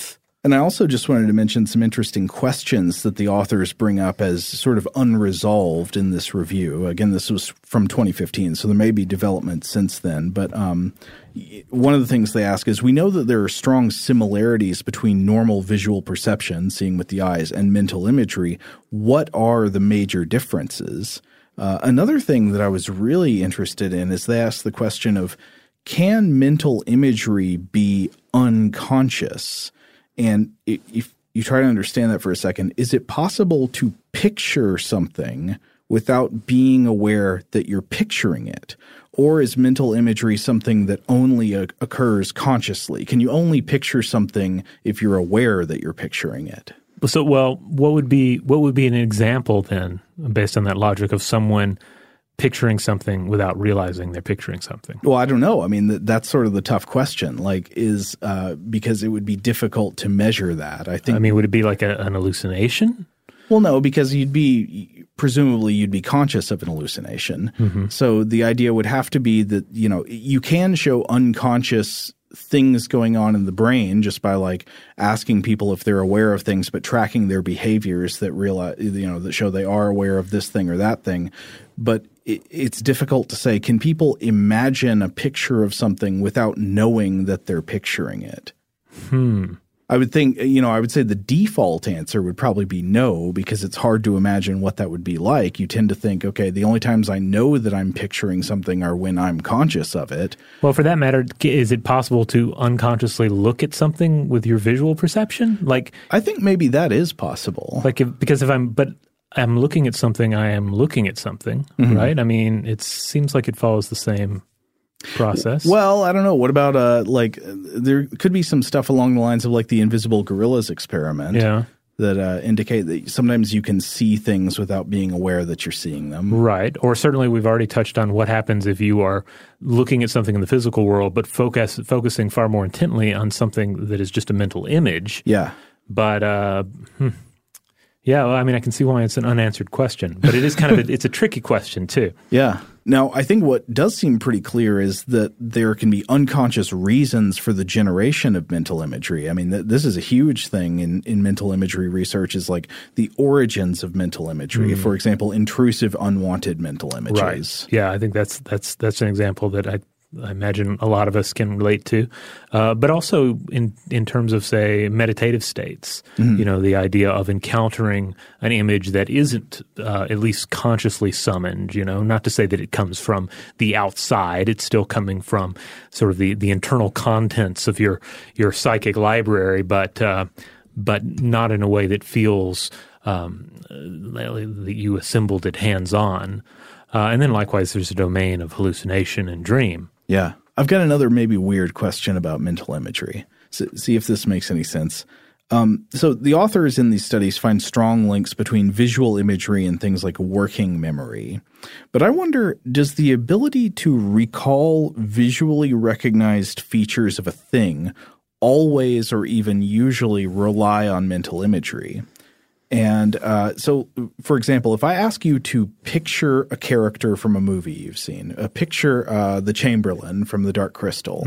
And I also just wanted to mention some interesting questions that the authors bring up as sort of unresolved in this review. Again, this was from 2015, so there may be developments since then. But one of the things they ask is, we know that there are strong similarities between normal visual perception, seeing with the eyes, and mental imagery. What are the major differences? Another thing that I was really interested in is they ask the question of, can mental imagery be unconscious? And if you try to understand that for a second, is it possible to picture something without being aware that you're picturing it? Or is mental imagery something that only occurs consciously? Can you only picture something if you're aware that you're picturing it? So, well, what would be an example then, based on that logic, of someone picturing something without realizing they're picturing something? Well, I don't know. I mean, that's sort of the tough question. Like, because it would be difficult to measure that. I think. I mean, would it be like an hallucination? Well, no, because presumably you'd be conscious of an hallucination. Mm-hmm. So the idea would have to be that, you can show unconscious things going on in the brain just by like asking people if they're aware of things, but tracking their behaviors that that show they are aware of this thing or that thing. But it's difficult to say, can people imagine a picture of something without knowing that they're picturing it? I would think, I would say the default answer would probably be no, because it's hard to imagine what that would be like. You tend to think, okay, the only times I know that I'm picturing something are when I'm conscious of it. Well, for that matter, is it possible to unconsciously look at something with your visual perception? Like, I think maybe that is possible. Because I'm looking at something, I am looking at something, mm-hmm. right? I mean, it seems like it follows the same process. Well, I don't know. What about there could be some stuff along the lines of like the invisible gorillas experiment that indicate that sometimes you can see things without being aware that you're seeing them. Right. Or certainly we've already touched on what happens if you are looking at something in the physical world but focusing far more intently on something that is just a mental image. Yeah. But yeah, well, I mean, I can see why it's an unanswered question, but it is kind of it's a tricky question too. Yeah. Now, I think what does seem pretty clear is that there can be unconscious reasons for the generation of mental imagery. I mean, this is a huge thing in mental imagery research, is like the origins of mental imagery. For example, intrusive, unwanted mental images. Right. Yeah, I think that's an example that I imagine a lot of us can relate to, but also in terms of, say, meditative states, the idea of encountering an image that isn't at least consciously summoned, not to say that it comes from the outside, it's still coming from sort of the internal contents of your psychic library, but not in a way that feels that you assembled it hands-on. And then likewise, there's a domain of hallucination and dream. Yeah. I've got another maybe weird question about mental imagery. See if this makes any sense. So the authors in these studies find strong links between visual imagery and things like working memory. But I wonder, does the ability to recall visually recognized features of a thing always or even usually rely on mental imagery? And so, for example, if I ask you to picture a character from a movie you've seen, picture the Chamberlain from The Dark Crystal,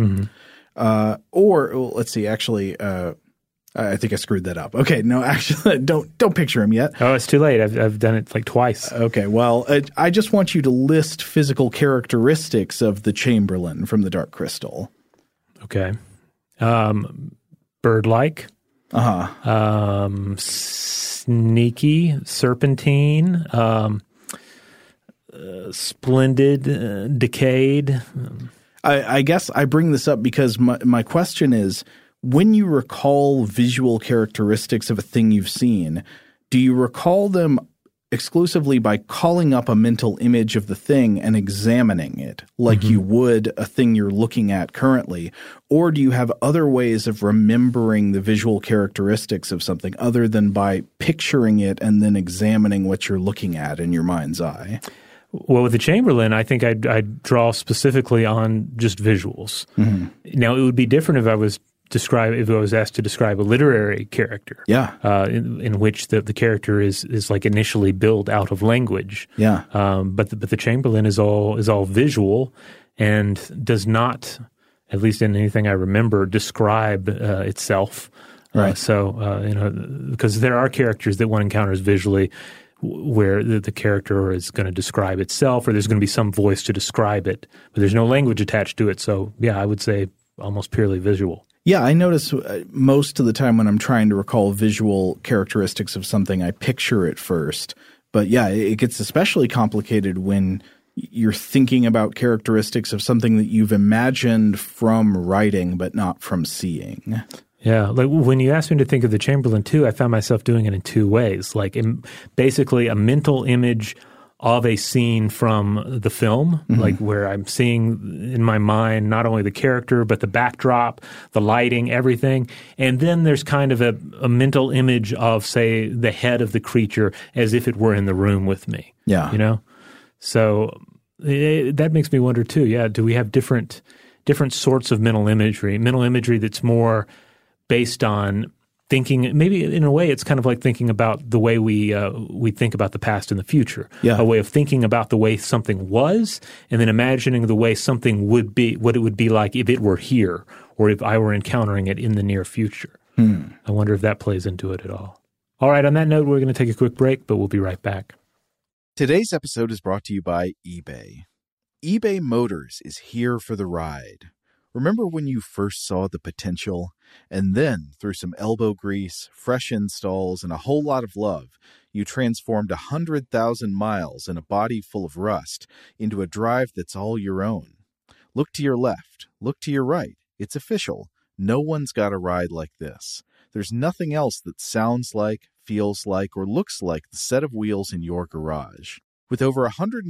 or let's see, actually, I think I screwed that up. Okay, no, actually, don't picture him yet. Oh, it's too late. I've done it like twice. Okay, well, I just want you to list physical characteristics of the Chamberlain from The Dark Crystal. Okay, bird-like. Sneaky, serpentine, splendid, decayed. I guess I bring this up because my question is, when you recall visual characteristics of a thing you've seen, do you recall them exclusively by calling up a mental image of the thing and examining it like you would a thing you're looking at currently? Or do you have other ways of remembering the visual characteristics of something other than by picturing it and then examining what you're looking at in your mind's eye? Well, with the Chamberlain, I think I'd draw specifically on just visuals. Now, it would be different if I was asked to describe a literary character, in which the character is like initially built out of language, but the Chamberlain is all visual and does not, at least in anything I remember, describe itself Right. Because there are characters that one encounters visually where the character is going to describe itself, or there's going to be some voice to describe it, but there's no language attached to it. So, yeah, I would say almost purely visual. Yeah, I notice most of the time when I'm trying to recall visual characteristics of something, I picture it first. But yeah, it gets especially complicated when you're thinking about characteristics of something that you've imagined from writing but not from seeing. Yeah, like when you asked me to think of the Chamberlain 2, I found myself doing it in two ways. Like basically a mental image of a scene from the film, like where I'm seeing in my mind not only the character but the backdrop, the lighting, everything. And then there's kind of a mental image of, say, the head of the creature as if it were in the room with me. Yeah. You know? So that makes me wonder too, do we have different sorts of mental imagery that's more based on thinking, maybe in a way it's kind of like thinking about the way we think about the past and the future. Yeah. A way of thinking about the way something was and then imagining the way something would be, what it would be like if it were here or if I were encountering it in the near future. I wonder if that plays into it at all. All right, on that note, we're going to take a quick break, but we'll be right back. Today's episode is brought to you by eBay. eBay Motors is here for the ride. Remember when you first saw the potential? And then, through some elbow grease, fresh installs, and a whole lot of love, you transformed 100,000 miles and a body full of rust into a drive that's all your own. Look to your left. Look to your right. It's official. No one's got a ride like this. There's nothing else that sounds like, feels like, or looks like the set of wheels in your garage. With over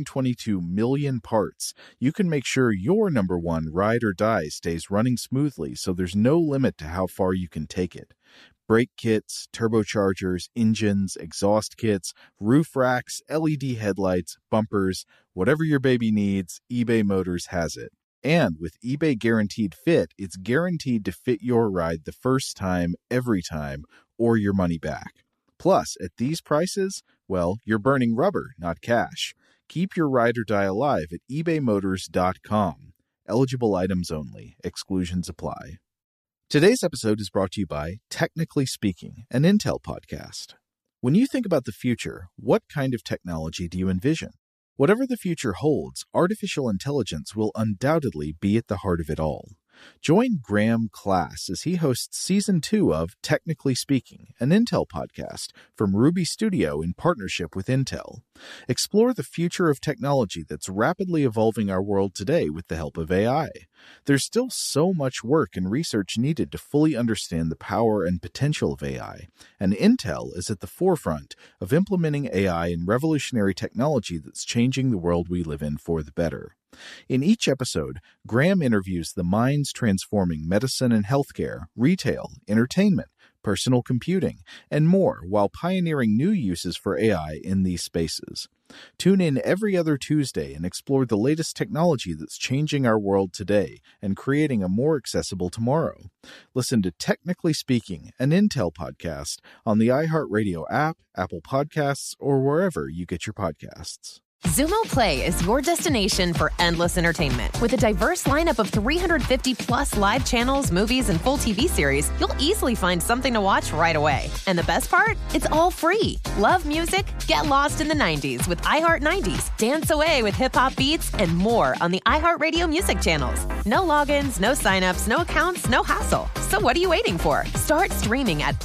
122 million parts, you can make sure your number one ride or die stays running smoothly so there's no limit to how far you can take it. Brake kits, turbochargers, engines, exhaust kits, roof racks, LED headlights, bumpers, whatever your baby needs, eBay Motors has it. And with eBay Guaranteed Fit, it's guaranteed to fit your ride the first time, every time, or your money back. Plus, at these prices, well, you're burning rubber, not cash. Keep your ride or die alive at ebaymotors.com. Eligible items only. Exclusions apply. Today's episode is brought to you by Technically Speaking, an Intel podcast. When you think about the future, what kind of technology do you envision? Whatever the future holds, artificial intelligence will undoubtedly be at the heart of it all. Join Graham Class as he hosts Season 2 of Technically Speaking, an Intel podcast from Ruby Studio in partnership with Intel. Explore the future of technology that's rapidly evolving our world today with the help of AI. There's still so much work and research needed to fully understand the power and potential of AI, and Intel is at the forefront of implementing AI in revolutionary technology that's changing the world we live in for the better. In each episode, Graham interviews the minds transforming medicine and healthcare, retail, entertainment, personal computing, and more while pioneering new uses for AI in these spaces. Tune in every other Tuesday and explore the latest technology that's changing our world today and creating a more accessible tomorrow. Listen to Technically Speaking, an Intel podcast on the iHeartRadio app, Apple Podcasts, or wherever you get your podcasts. Xumo Play is your destination for endless entertainment. With a diverse lineup of 350 plus live channels, movies, and full TV series, you'll easily find something to watch right away. And the best part? It's all free. Love music? Get lost in the 90s with iHeart 90s, dance away with hip-hop beats, and more on the iHeartRadio music channels. No logins, no signups, no accounts, no hassle. So what are you waiting for? Start streaming at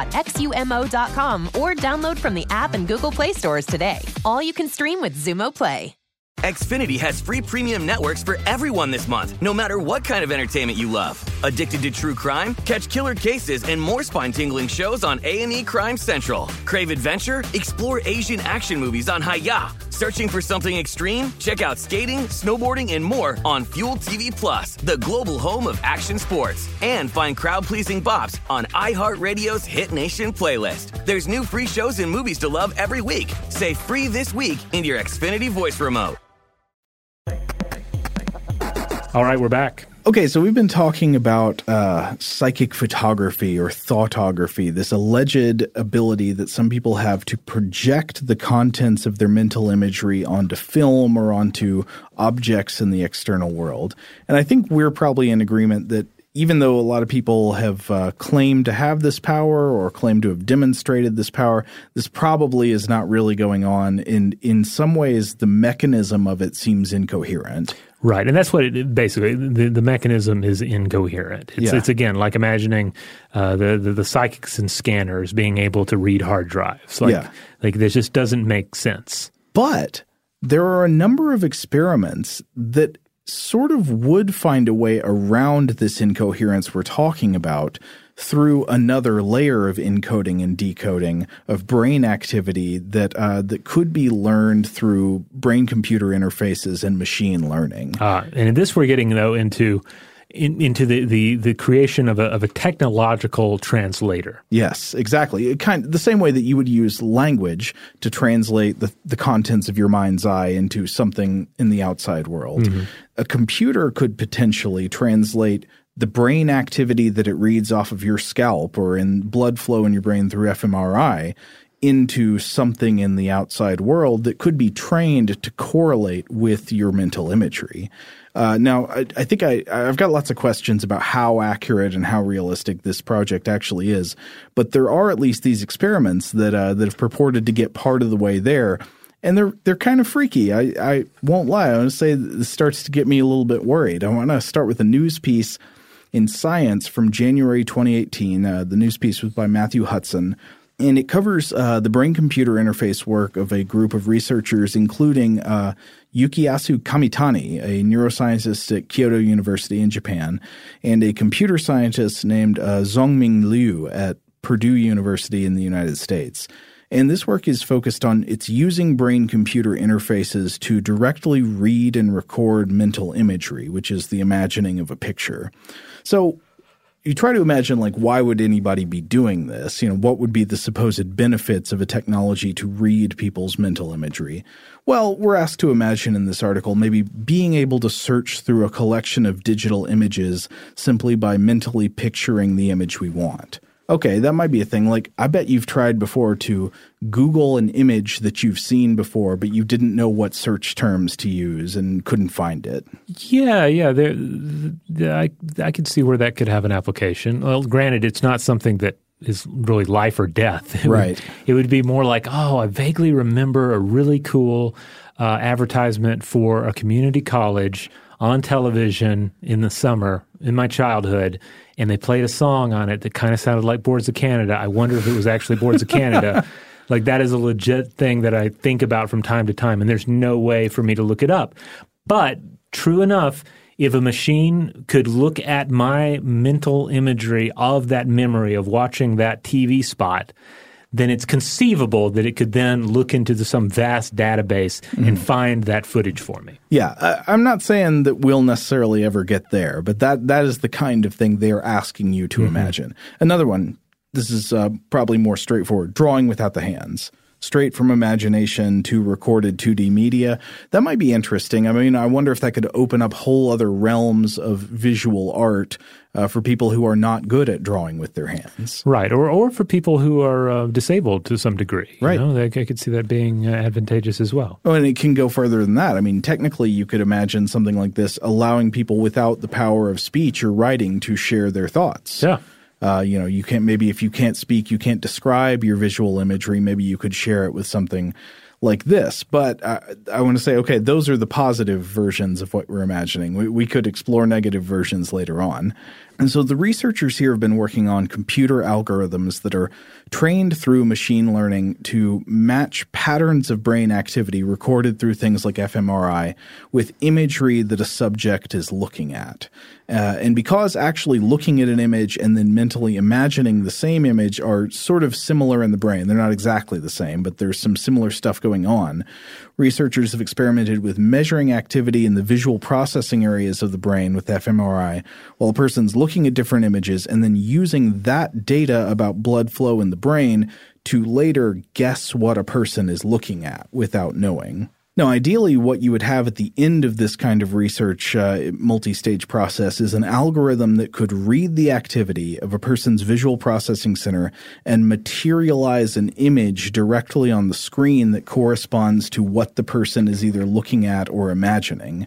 play.xumo.com or download from the app and Google Play stores today. All you can stream with Xumo Play. Xfinity has free premium networks for everyone this month, no matter what kind of entertainment you love. Addicted to true crime? Catch killer cases and more spine-tingling shows on A&E Crime Central. Crave adventure? Explore Asian action movies on Hi-Ya. Searching for something extreme? Check out skating, snowboarding, and more on Fuel TV Plus, the global home of action sports. And find crowd-pleasing bops on iHeartRadio's Hit Nation playlist. There's new free shows and movies to love every week. Say free this week in your Xfinity voice remote. All right, we're back. Okay, so we've been talking about psychic photography or thoughtography, this alleged ability that some people have to project the contents of their mental imagery onto film or onto objects in the external world. And I think we're probably in agreement that even though a lot of people have claimed to have this power or claimed to have demonstrated this power, this probably is not really going on. And in some ways, the mechanism of it seems incoherent. Right. And that's what it basically, the mechanism is incoherent. It's again, like imagining the psychics and scanners being able to read hard drives. Like this just doesn't make sense. But there are a number of experiments that sort of would find a way around this incoherence we're talking about through another layer of encoding and decoding of brain activity that could be learned through brain-computer interfaces and machine learning. And in this we're getting, though, into the creation of a technological translator. Yes, exactly. The same way that you would use language to translate the contents of your mind's eye into something in the outside world. Mm-hmm. A computer could potentially translate the brain activity that it reads off of your scalp or in blood flow in your brain through fMRI into something in the outside world that could be trained to correlate with your mental imagery. Now, I think I've got lots of questions about how accurate and how realistic this project actually is, but there are at least these experiments that have purported to get part of the way there, and they're kind of freaky. I won't lie. I want to say this starts to get me a little bit worried. I want to start with a news piece in Science from January 2018. The news piece was by Matthew Hudson. And it covers the brain-computer interface work of a group of researchers, including Yukiyasu Kamitani, a neuroscientist at Kyoto University in Japan, and a computer scientist named Zhongming Liu at Purdue University in the United States. And this work is focused on its using brain-computer interfaces to directly read and record mental imagery, which is the imagining of a picture. So you try to imagine, like, why would anybody be doing this? What would be the supposed benefits of a technology to read people's mental imagery? Well, we're asked to imagine in this article maybe being able to search through a collection of digital images simply by mentally picturing the image we want. Okay, that might be a thing. Like, I bet you've tried before to Google an image that you've seen before, but you didn't know what search terms to use and couldn't find it. Yeah. I could see where that could have an application. Well, granted, it's not something that is really life or death. It would be more like, I vaguely remember a really cool advertisement for a community college on television in the summer in my childhood, and they played a song on it that kind of sounded like Boards of Canada. I wonder if it was actually Boards of Canada. Like, that is a legit thing that I think about from time to time, and there's no way for me to look it up. But true enough, if a machine could look at my mental imagery of that memory of watching that TV spot, then it's conceivable that it could then look into some vast database and find that footage for me. Yeah, I'm not saying that we'll necessarily ever get there, but that is the kind of thing they're asking you to imagine. Another one, this is probably more straightforward, drawing without the hands. Straight from imagination to recorded 2D media. That might be interesting. I mean, I wonder if that could open up whole other realms of visual art for people who are not good at drawing with their hands. Right, or for people who are disabled to some degree. Right. I could see that being advantageous as well. Oh, and it can go further than that. I mean, technically you could imagine something like this allowing people without the power of speech or writing to share their thoughts. Yeah. You can't, maybe if you can't speak, you can't describe your visual imagery, maybe you could share it with something like this. But I want to say, okay, those are the positive versions of what we're imagining. We could explore negative versions later on. And so the researchers here have been working on computer algorithms that are trained through machine learning to match patterns of brain activity recorded through things like fMRI with imagery that a subject is looking at. And because actually looking at an image and then mentally imagining the same image are sort of similar in the brain, they're not exactly the same, but there's some similar stuff going on, researchers have experimented with measuring activity in the visual processing areas of the brain with fMRI while a person's looking at different images and then using that data about blood flow in the brain to later guess what a person is looking at without knowing. Now, ideally, what you would have at the end of this kind of research multi-stage process is an algorithm that could read the activity of a person's visual processing center and materialize an image directly on the screen that corresponds to what the person is either looking at or imagining.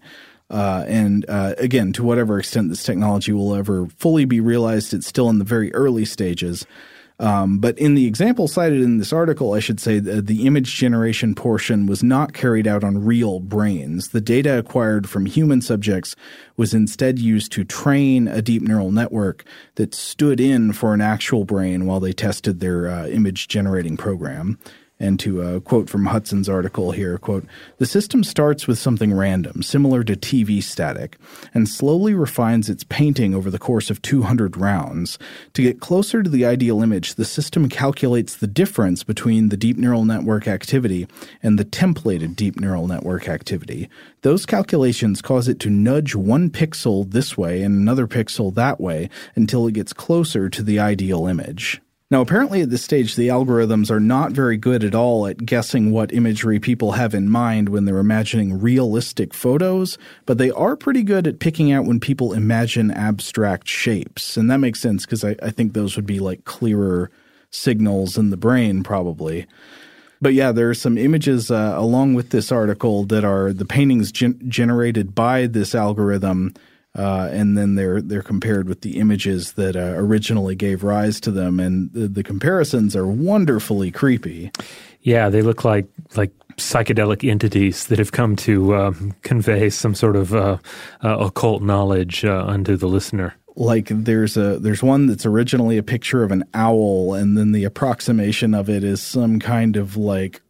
Again, to whatever extent this technology will ever fully be realized, it's still in the very early stages. But in the example cited in this article, I should say the image generation portion was not carried out on real brains. The data acquired from human subjects was instead used to train a deep neural network that stood in for an actual brain while they tested their image generating program. And to quote from Hudson's article here, quote, "The system starts with something random, similar to TV static, and slowly refines its painting over the course of 200 rounds. To get closer to the ideal image, the system calculates the difference between the deep neural network activity and the templated deep neural network activity. Those calculations cause it to nudge one pixel this way and another pixel that way until it gets closer to the ideal image." Now, apparently at this stage, the algorithms are not very good at all at guessing what imagery people have in mind when they're imagining realistic photos, but they are pretty good at picking out when people imagine abstract shapes. And that makes sense because I think those would be like clearer signals in the brain probably. But yeah, there are some images along with this article that are the paintings generated by this algorithm. And then they're compared with the images that originally gave rise to them, and the comparisons are wonderfully creepy. Yeah, they look like psychedelic entities that have come to convey some sort of occult knowledge unto the listener. Like there's one that's originally a picture of an owl, and then the approximation of it is some kind of like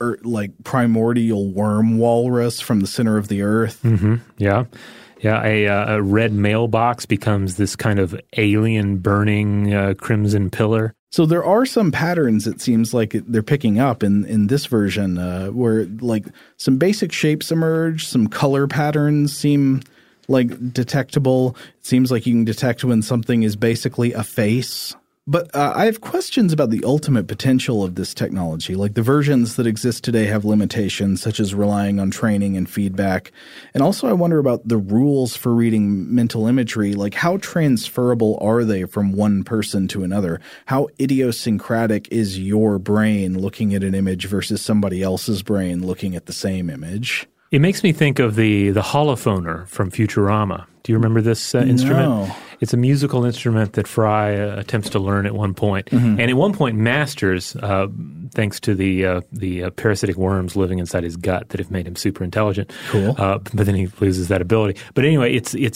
primordial worm walrus from the center of the earth. Mm-hmm. Yeah. Yeah, a red mailbox becomes this kind of alien burning crimson pillar. So there are some patterns, it seems like they're picking up in this version where like some basic shapes emerge, some color patterns seem like detectable. It seems like you can detect when something is basically a face. But I have questions about the ultimate potential of this technology. Like the versions that exist today have limitations, such as relying on training and feedback. And also I wonder about the rules for reading mental imagery. Like how transferable are they from one person to another? How idiosyncratic is your brain looking at an image versus somebody else's brain looking at the same image? It makes me think of the holophoner from Futurama. Do you remember this instrument? No. It's a musical instrument that Fry attempts to learn at one point. Mm-hmm. And at one point masters, thanks to the parasitic worms living inside his gut that have made him super intelligent. Cool. But then he loses that ability. But anyway,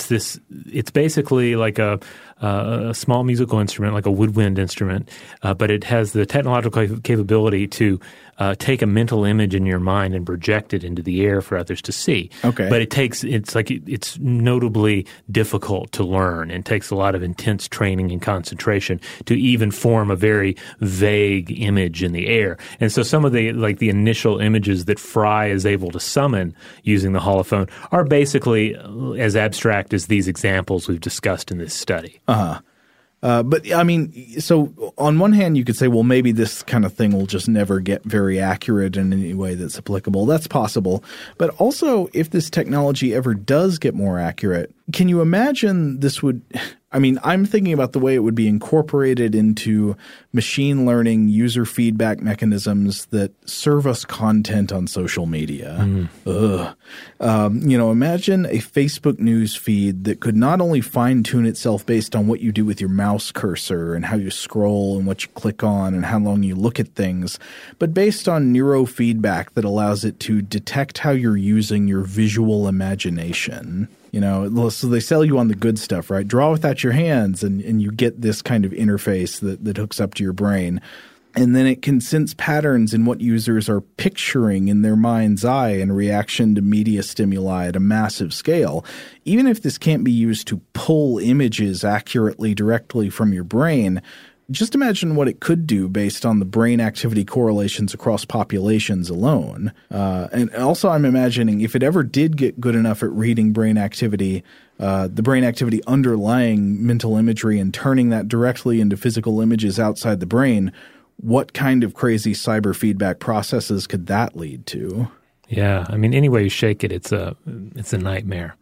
it's basically like a small musical instrument, like a woodwind instrument, but it has the technological capability to take a mental image in your mind and project it into the air for others to see. Okay. But it's notably difficult to learn and takes a lot of intense training and concentration to even form a very vague image in the air. And so some of the initial images that Fry is able to summon using the holophone are basically as abstract as these examples we've discussed in this study. Uh-huh. But I mean, so on one hand, you could say, well, maybe this kind of thing will just never get very accurate in any way that's applicable. That's possible. But also, if this technology ever does get more accurate, can you imagine this would – I mean, I'm thinking about the way it would be incorporated into machine learning user feedback mechanisms that serve us content on social media. Imagine a Facebook news feed that could not only fine-tune itself based on what you do with your mouse cursor and how you scroll and what you click on and how long you look at things, but based on neurofeedback that allows it to detect how you're using your visual imagination. So they sell you on the good stuff, right? Draw without your hands, and you get this kind of interface that hooks up to your brain. And then it can sense patterns in what users are picturing in their mind's eye in reaction to media stimuli at a massive scale. Even if this can't be used to pull images accurately directly from your brain, just imagine what it could do based on the brain activity correlations across populations alone. And also I'm imagining if it ever did get good enough at reading brain activity, the brain activity underlying mental imagery and turning that directly into physical images outside the brain, what kind of crazy cyber feedback processes could that lead to? Yeah. I mean, any way you shake it, it's a nightmare.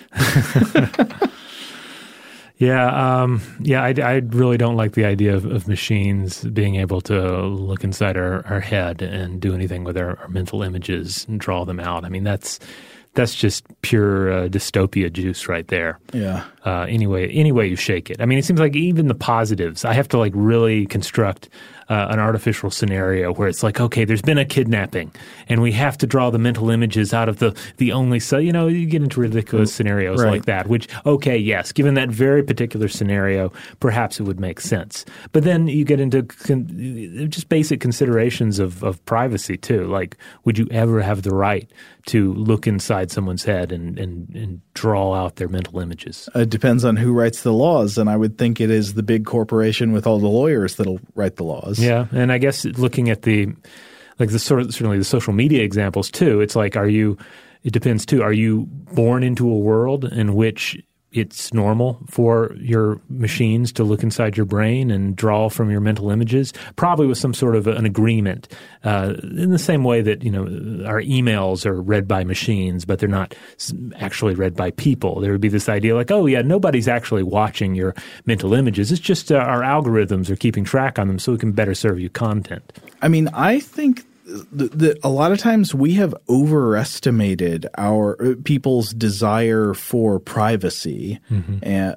I really don't like the idea of machines being able to look inside our head and do anything with our mental images and draw them out. I mean, that's that's just pure dystopia juice right there. Yeah. Any way you shake it. I mean, it seems like even the positives, I have to like really construct an artificial scenario where it's like, okay, there's been a kidnapping and we have to draw the mental images out of the only, so, you know, you get into ridiculous scenarios like that, which, okay, yes, given that very particular scenario, perhaps it would make sense. But then you get into just basic considerations of privacy too. Like, would you ever have the right to look inside someone's head and draw out their mental images? It depends on who writes the laws, and I would think it is the big corporation with all the lawyers that'll write the laws. Yeah, and I guess looking at certainly the social media examples too, it's like, it depends too. Are you born into a world in which it's normal for your machines to look inside your brain and draw from your mental images, probably with some sort of an agreement, in the same way that, you know, our emails are read by machines, but they're not actually read by people. There would be this idea like, oh yeah, nobody's actually watching your mental images. It's just our algorithms are keeping track on them so we can better serve you content. I mean, I think that a lot of times we have overestimated our people's desire for privacy. And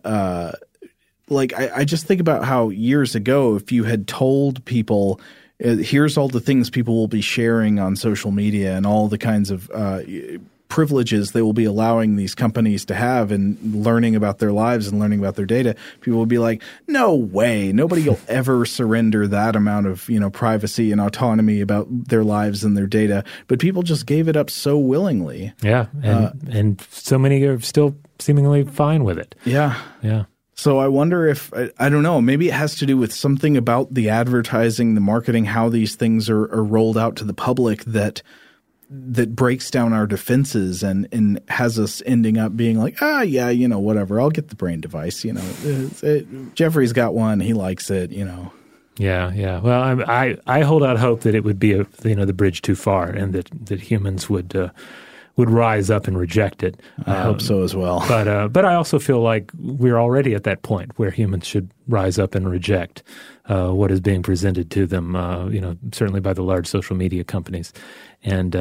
I just think about how years ago, if you had told people, here's all the things people will be sharing on social media and all the kinds of privileges they will be allowing these companies to have and learning about their lives and learning about their data, people will be like, no way, nobody will ever surrender that amount of, you know, privacy and autonomy about their lives and their data. But people just gave it up so willingly. Yeah, and so many are still seemingly fine with it. Yeah. Yeah. So I wonder if, I don't know, maybe it has to do with something about the advertising, the marketing, how these things are rolled out to the public that breaks down our defenses and has us ending up being like, yeah, you know, whatever, I'll get the brain device, you know. Jeffrey's got one, he likes it, you know. Yeah. Well, I hold out hope that it would be the bridge too far, and that humans would rise up and reject it. I hope so as well. But I also feel like we're already at that point where humans should rise up and reject what is being presented to them. Certainly by the large social media companies, and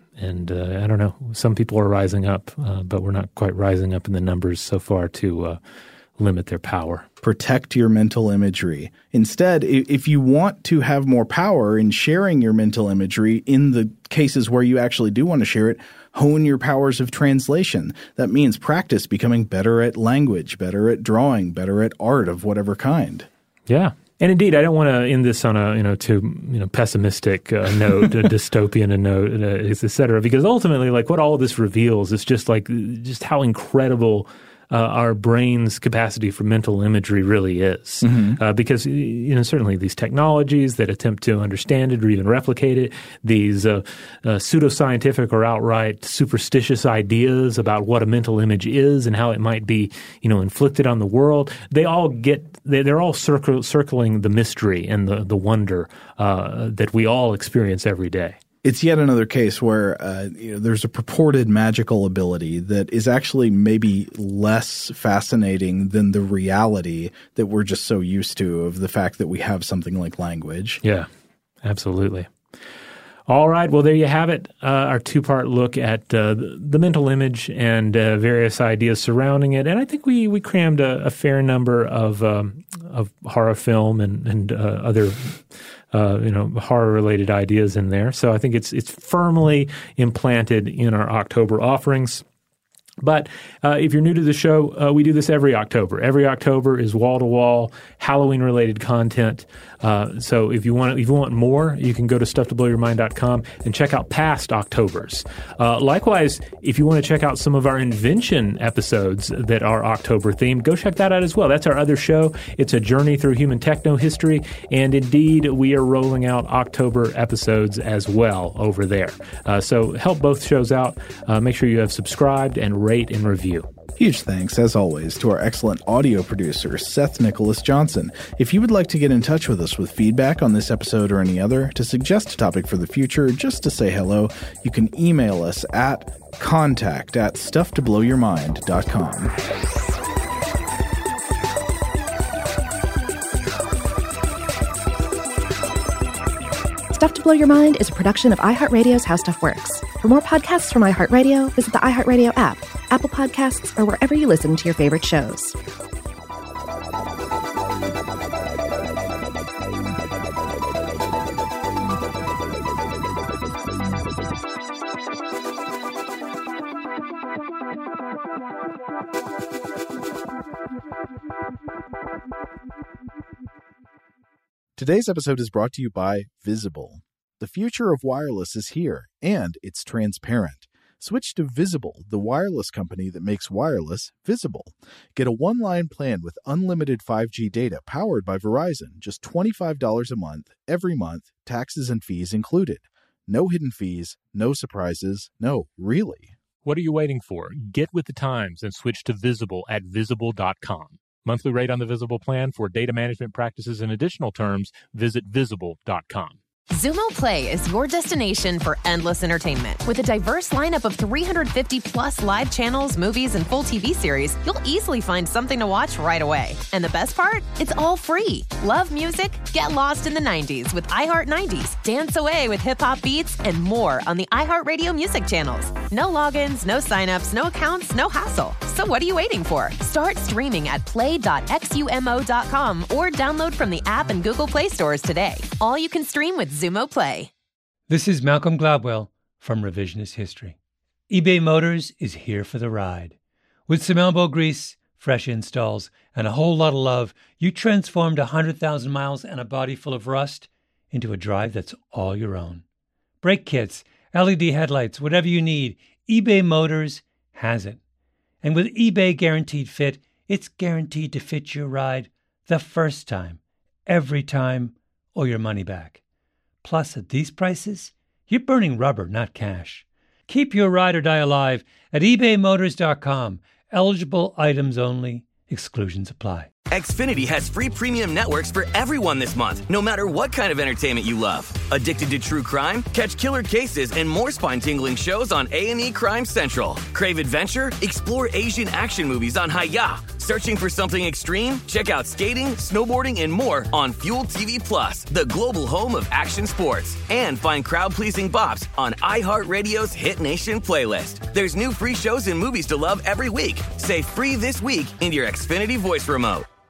I don't know. Some people are rising up, but we're not quite rising up in the numbers so far to limit their power. Protect your mental imagery. Instead, if you want to have more power in sharing your mental imagery in the cases where you actually do want to share it, hone your powers of translation. That means practice becoming better at language, better at drawing, better at art of whatever kind. Yeah. And indeed, I don't want to end this on a pessimistic note, a dystopian note, et cetera, because ultimately, like, what all of this reveals is just how incredible our brain's capacity for mental imagery really is. Because, certainly these technologies that attempt to understand it or even replicate it, these pseudoscientific or outright superstitious ideas about what a mental image is and how it might be, inflicted on the world, they're all circling the mystery and the wonder that we all experience every day. It's yet another case where there's a purported magical ability that is actually maybe less fascinating than the reality that we're just so used to of the fact that we have something like language. Yeah, absolutely. All right. Well, there you have it. Our two-part look at the mental image and various ideas surrounding it. And I think we crammed a fair number of horror film and other horror-related ideas in there. So I think it's firmly implanted in our October offerings. But if you're new to the show, we do this every October. Every October is wall-to-wall Halloween-related content. So if you want more, you can go to stufftoblowyourmind.com and check out past Octobers. Likewise, if you want to check out some of our invention episodes that are October-themed, go check that out as well. That's our other show. It's a journey through human techno-history, and indeed, we are rolling out October episodes as well over there. So help both shows out. Make sure you have subscribed and rate and review. Huge thanks, as always, to our excellent audio producer, Seth Nicholas Johnson. If you would like to get in touch with us with feedback on this episode or any other, to suggest a topic for the future, just to say hello, you can email us at contact@stufftoblowyourmind.com. Stuff to Blow Your Mind is a production of iHeartRadio's How Stuff Works. For more podcasts from iHeartRadio, visit the iHeartRadio app, Apple Podcasts, or wherever you listen to your favorite shows. Today's episode is brought to you by Visible. The future of wireless is here, and it's transparent. Switch to Visible, the wireless company that makes wireless visible. Get a one-line plan with unlimited 5G data powered by Verizon, just $25 a month, every month, taxes and fees included. No hidden fees, no surprises, no, really. What are you waiting for? Get with the times and switch to Visible at Visible.com. Monthly rate on the Visible plan for data management practices and additional terms, visit Visible.com. Xumo Play is your destination for endless entertainment. With a diverse lineup of 350 plus live channels, movies, and full TV series, you'll easily find something to watch right away. And the best part? It's all free. Love music? Get lost in the 90s with iHeart 90s, dance away with hip-hop beats, and more on the iHeartRadio music channels. No logins, no signups, no accounts, no hassle. So what are you waiting for? Start streaming at play.xumo.com or download from the app and Google Play stores today. All you can stream with Xumo Play. This is Malcolm Gladwell from Revisionist History. eBay Motors is here for the ride. With some elbow grease, fresh installs, and a whole lot of love, you transformed 100,000 miles and a body full of rust into a drive that's all your own. Brake kits, LED headlights, whatever you need, eBay Motors has it. And with eBay Guaranteed Fit, it's guaranteed to fit your ride the first time, every time, or your money back. Plus, at these prices, you're burning rubber, not cash. Keep your ride or die alive at ebaymotors.com. Eligible items only. Exclusions apply. Xfinity has free premium networks for everyone this month, no matter what kind of entertainment you love. Addicted to true crime? Catch killer cases and more spine-tingling shows on A&E Crime Central. Crave adventure? Explore Asian action movies on Hi-YAH. Searching for something extreme? Check out skating, snowboarding, and more on Fuel TV Plus, the global home of action sports. And find crowd-pleasing bops on iHeartRadio's Hit Nation playlist. There's new free shows and movies to love every week. Say free this week in your Xfinity voice remote.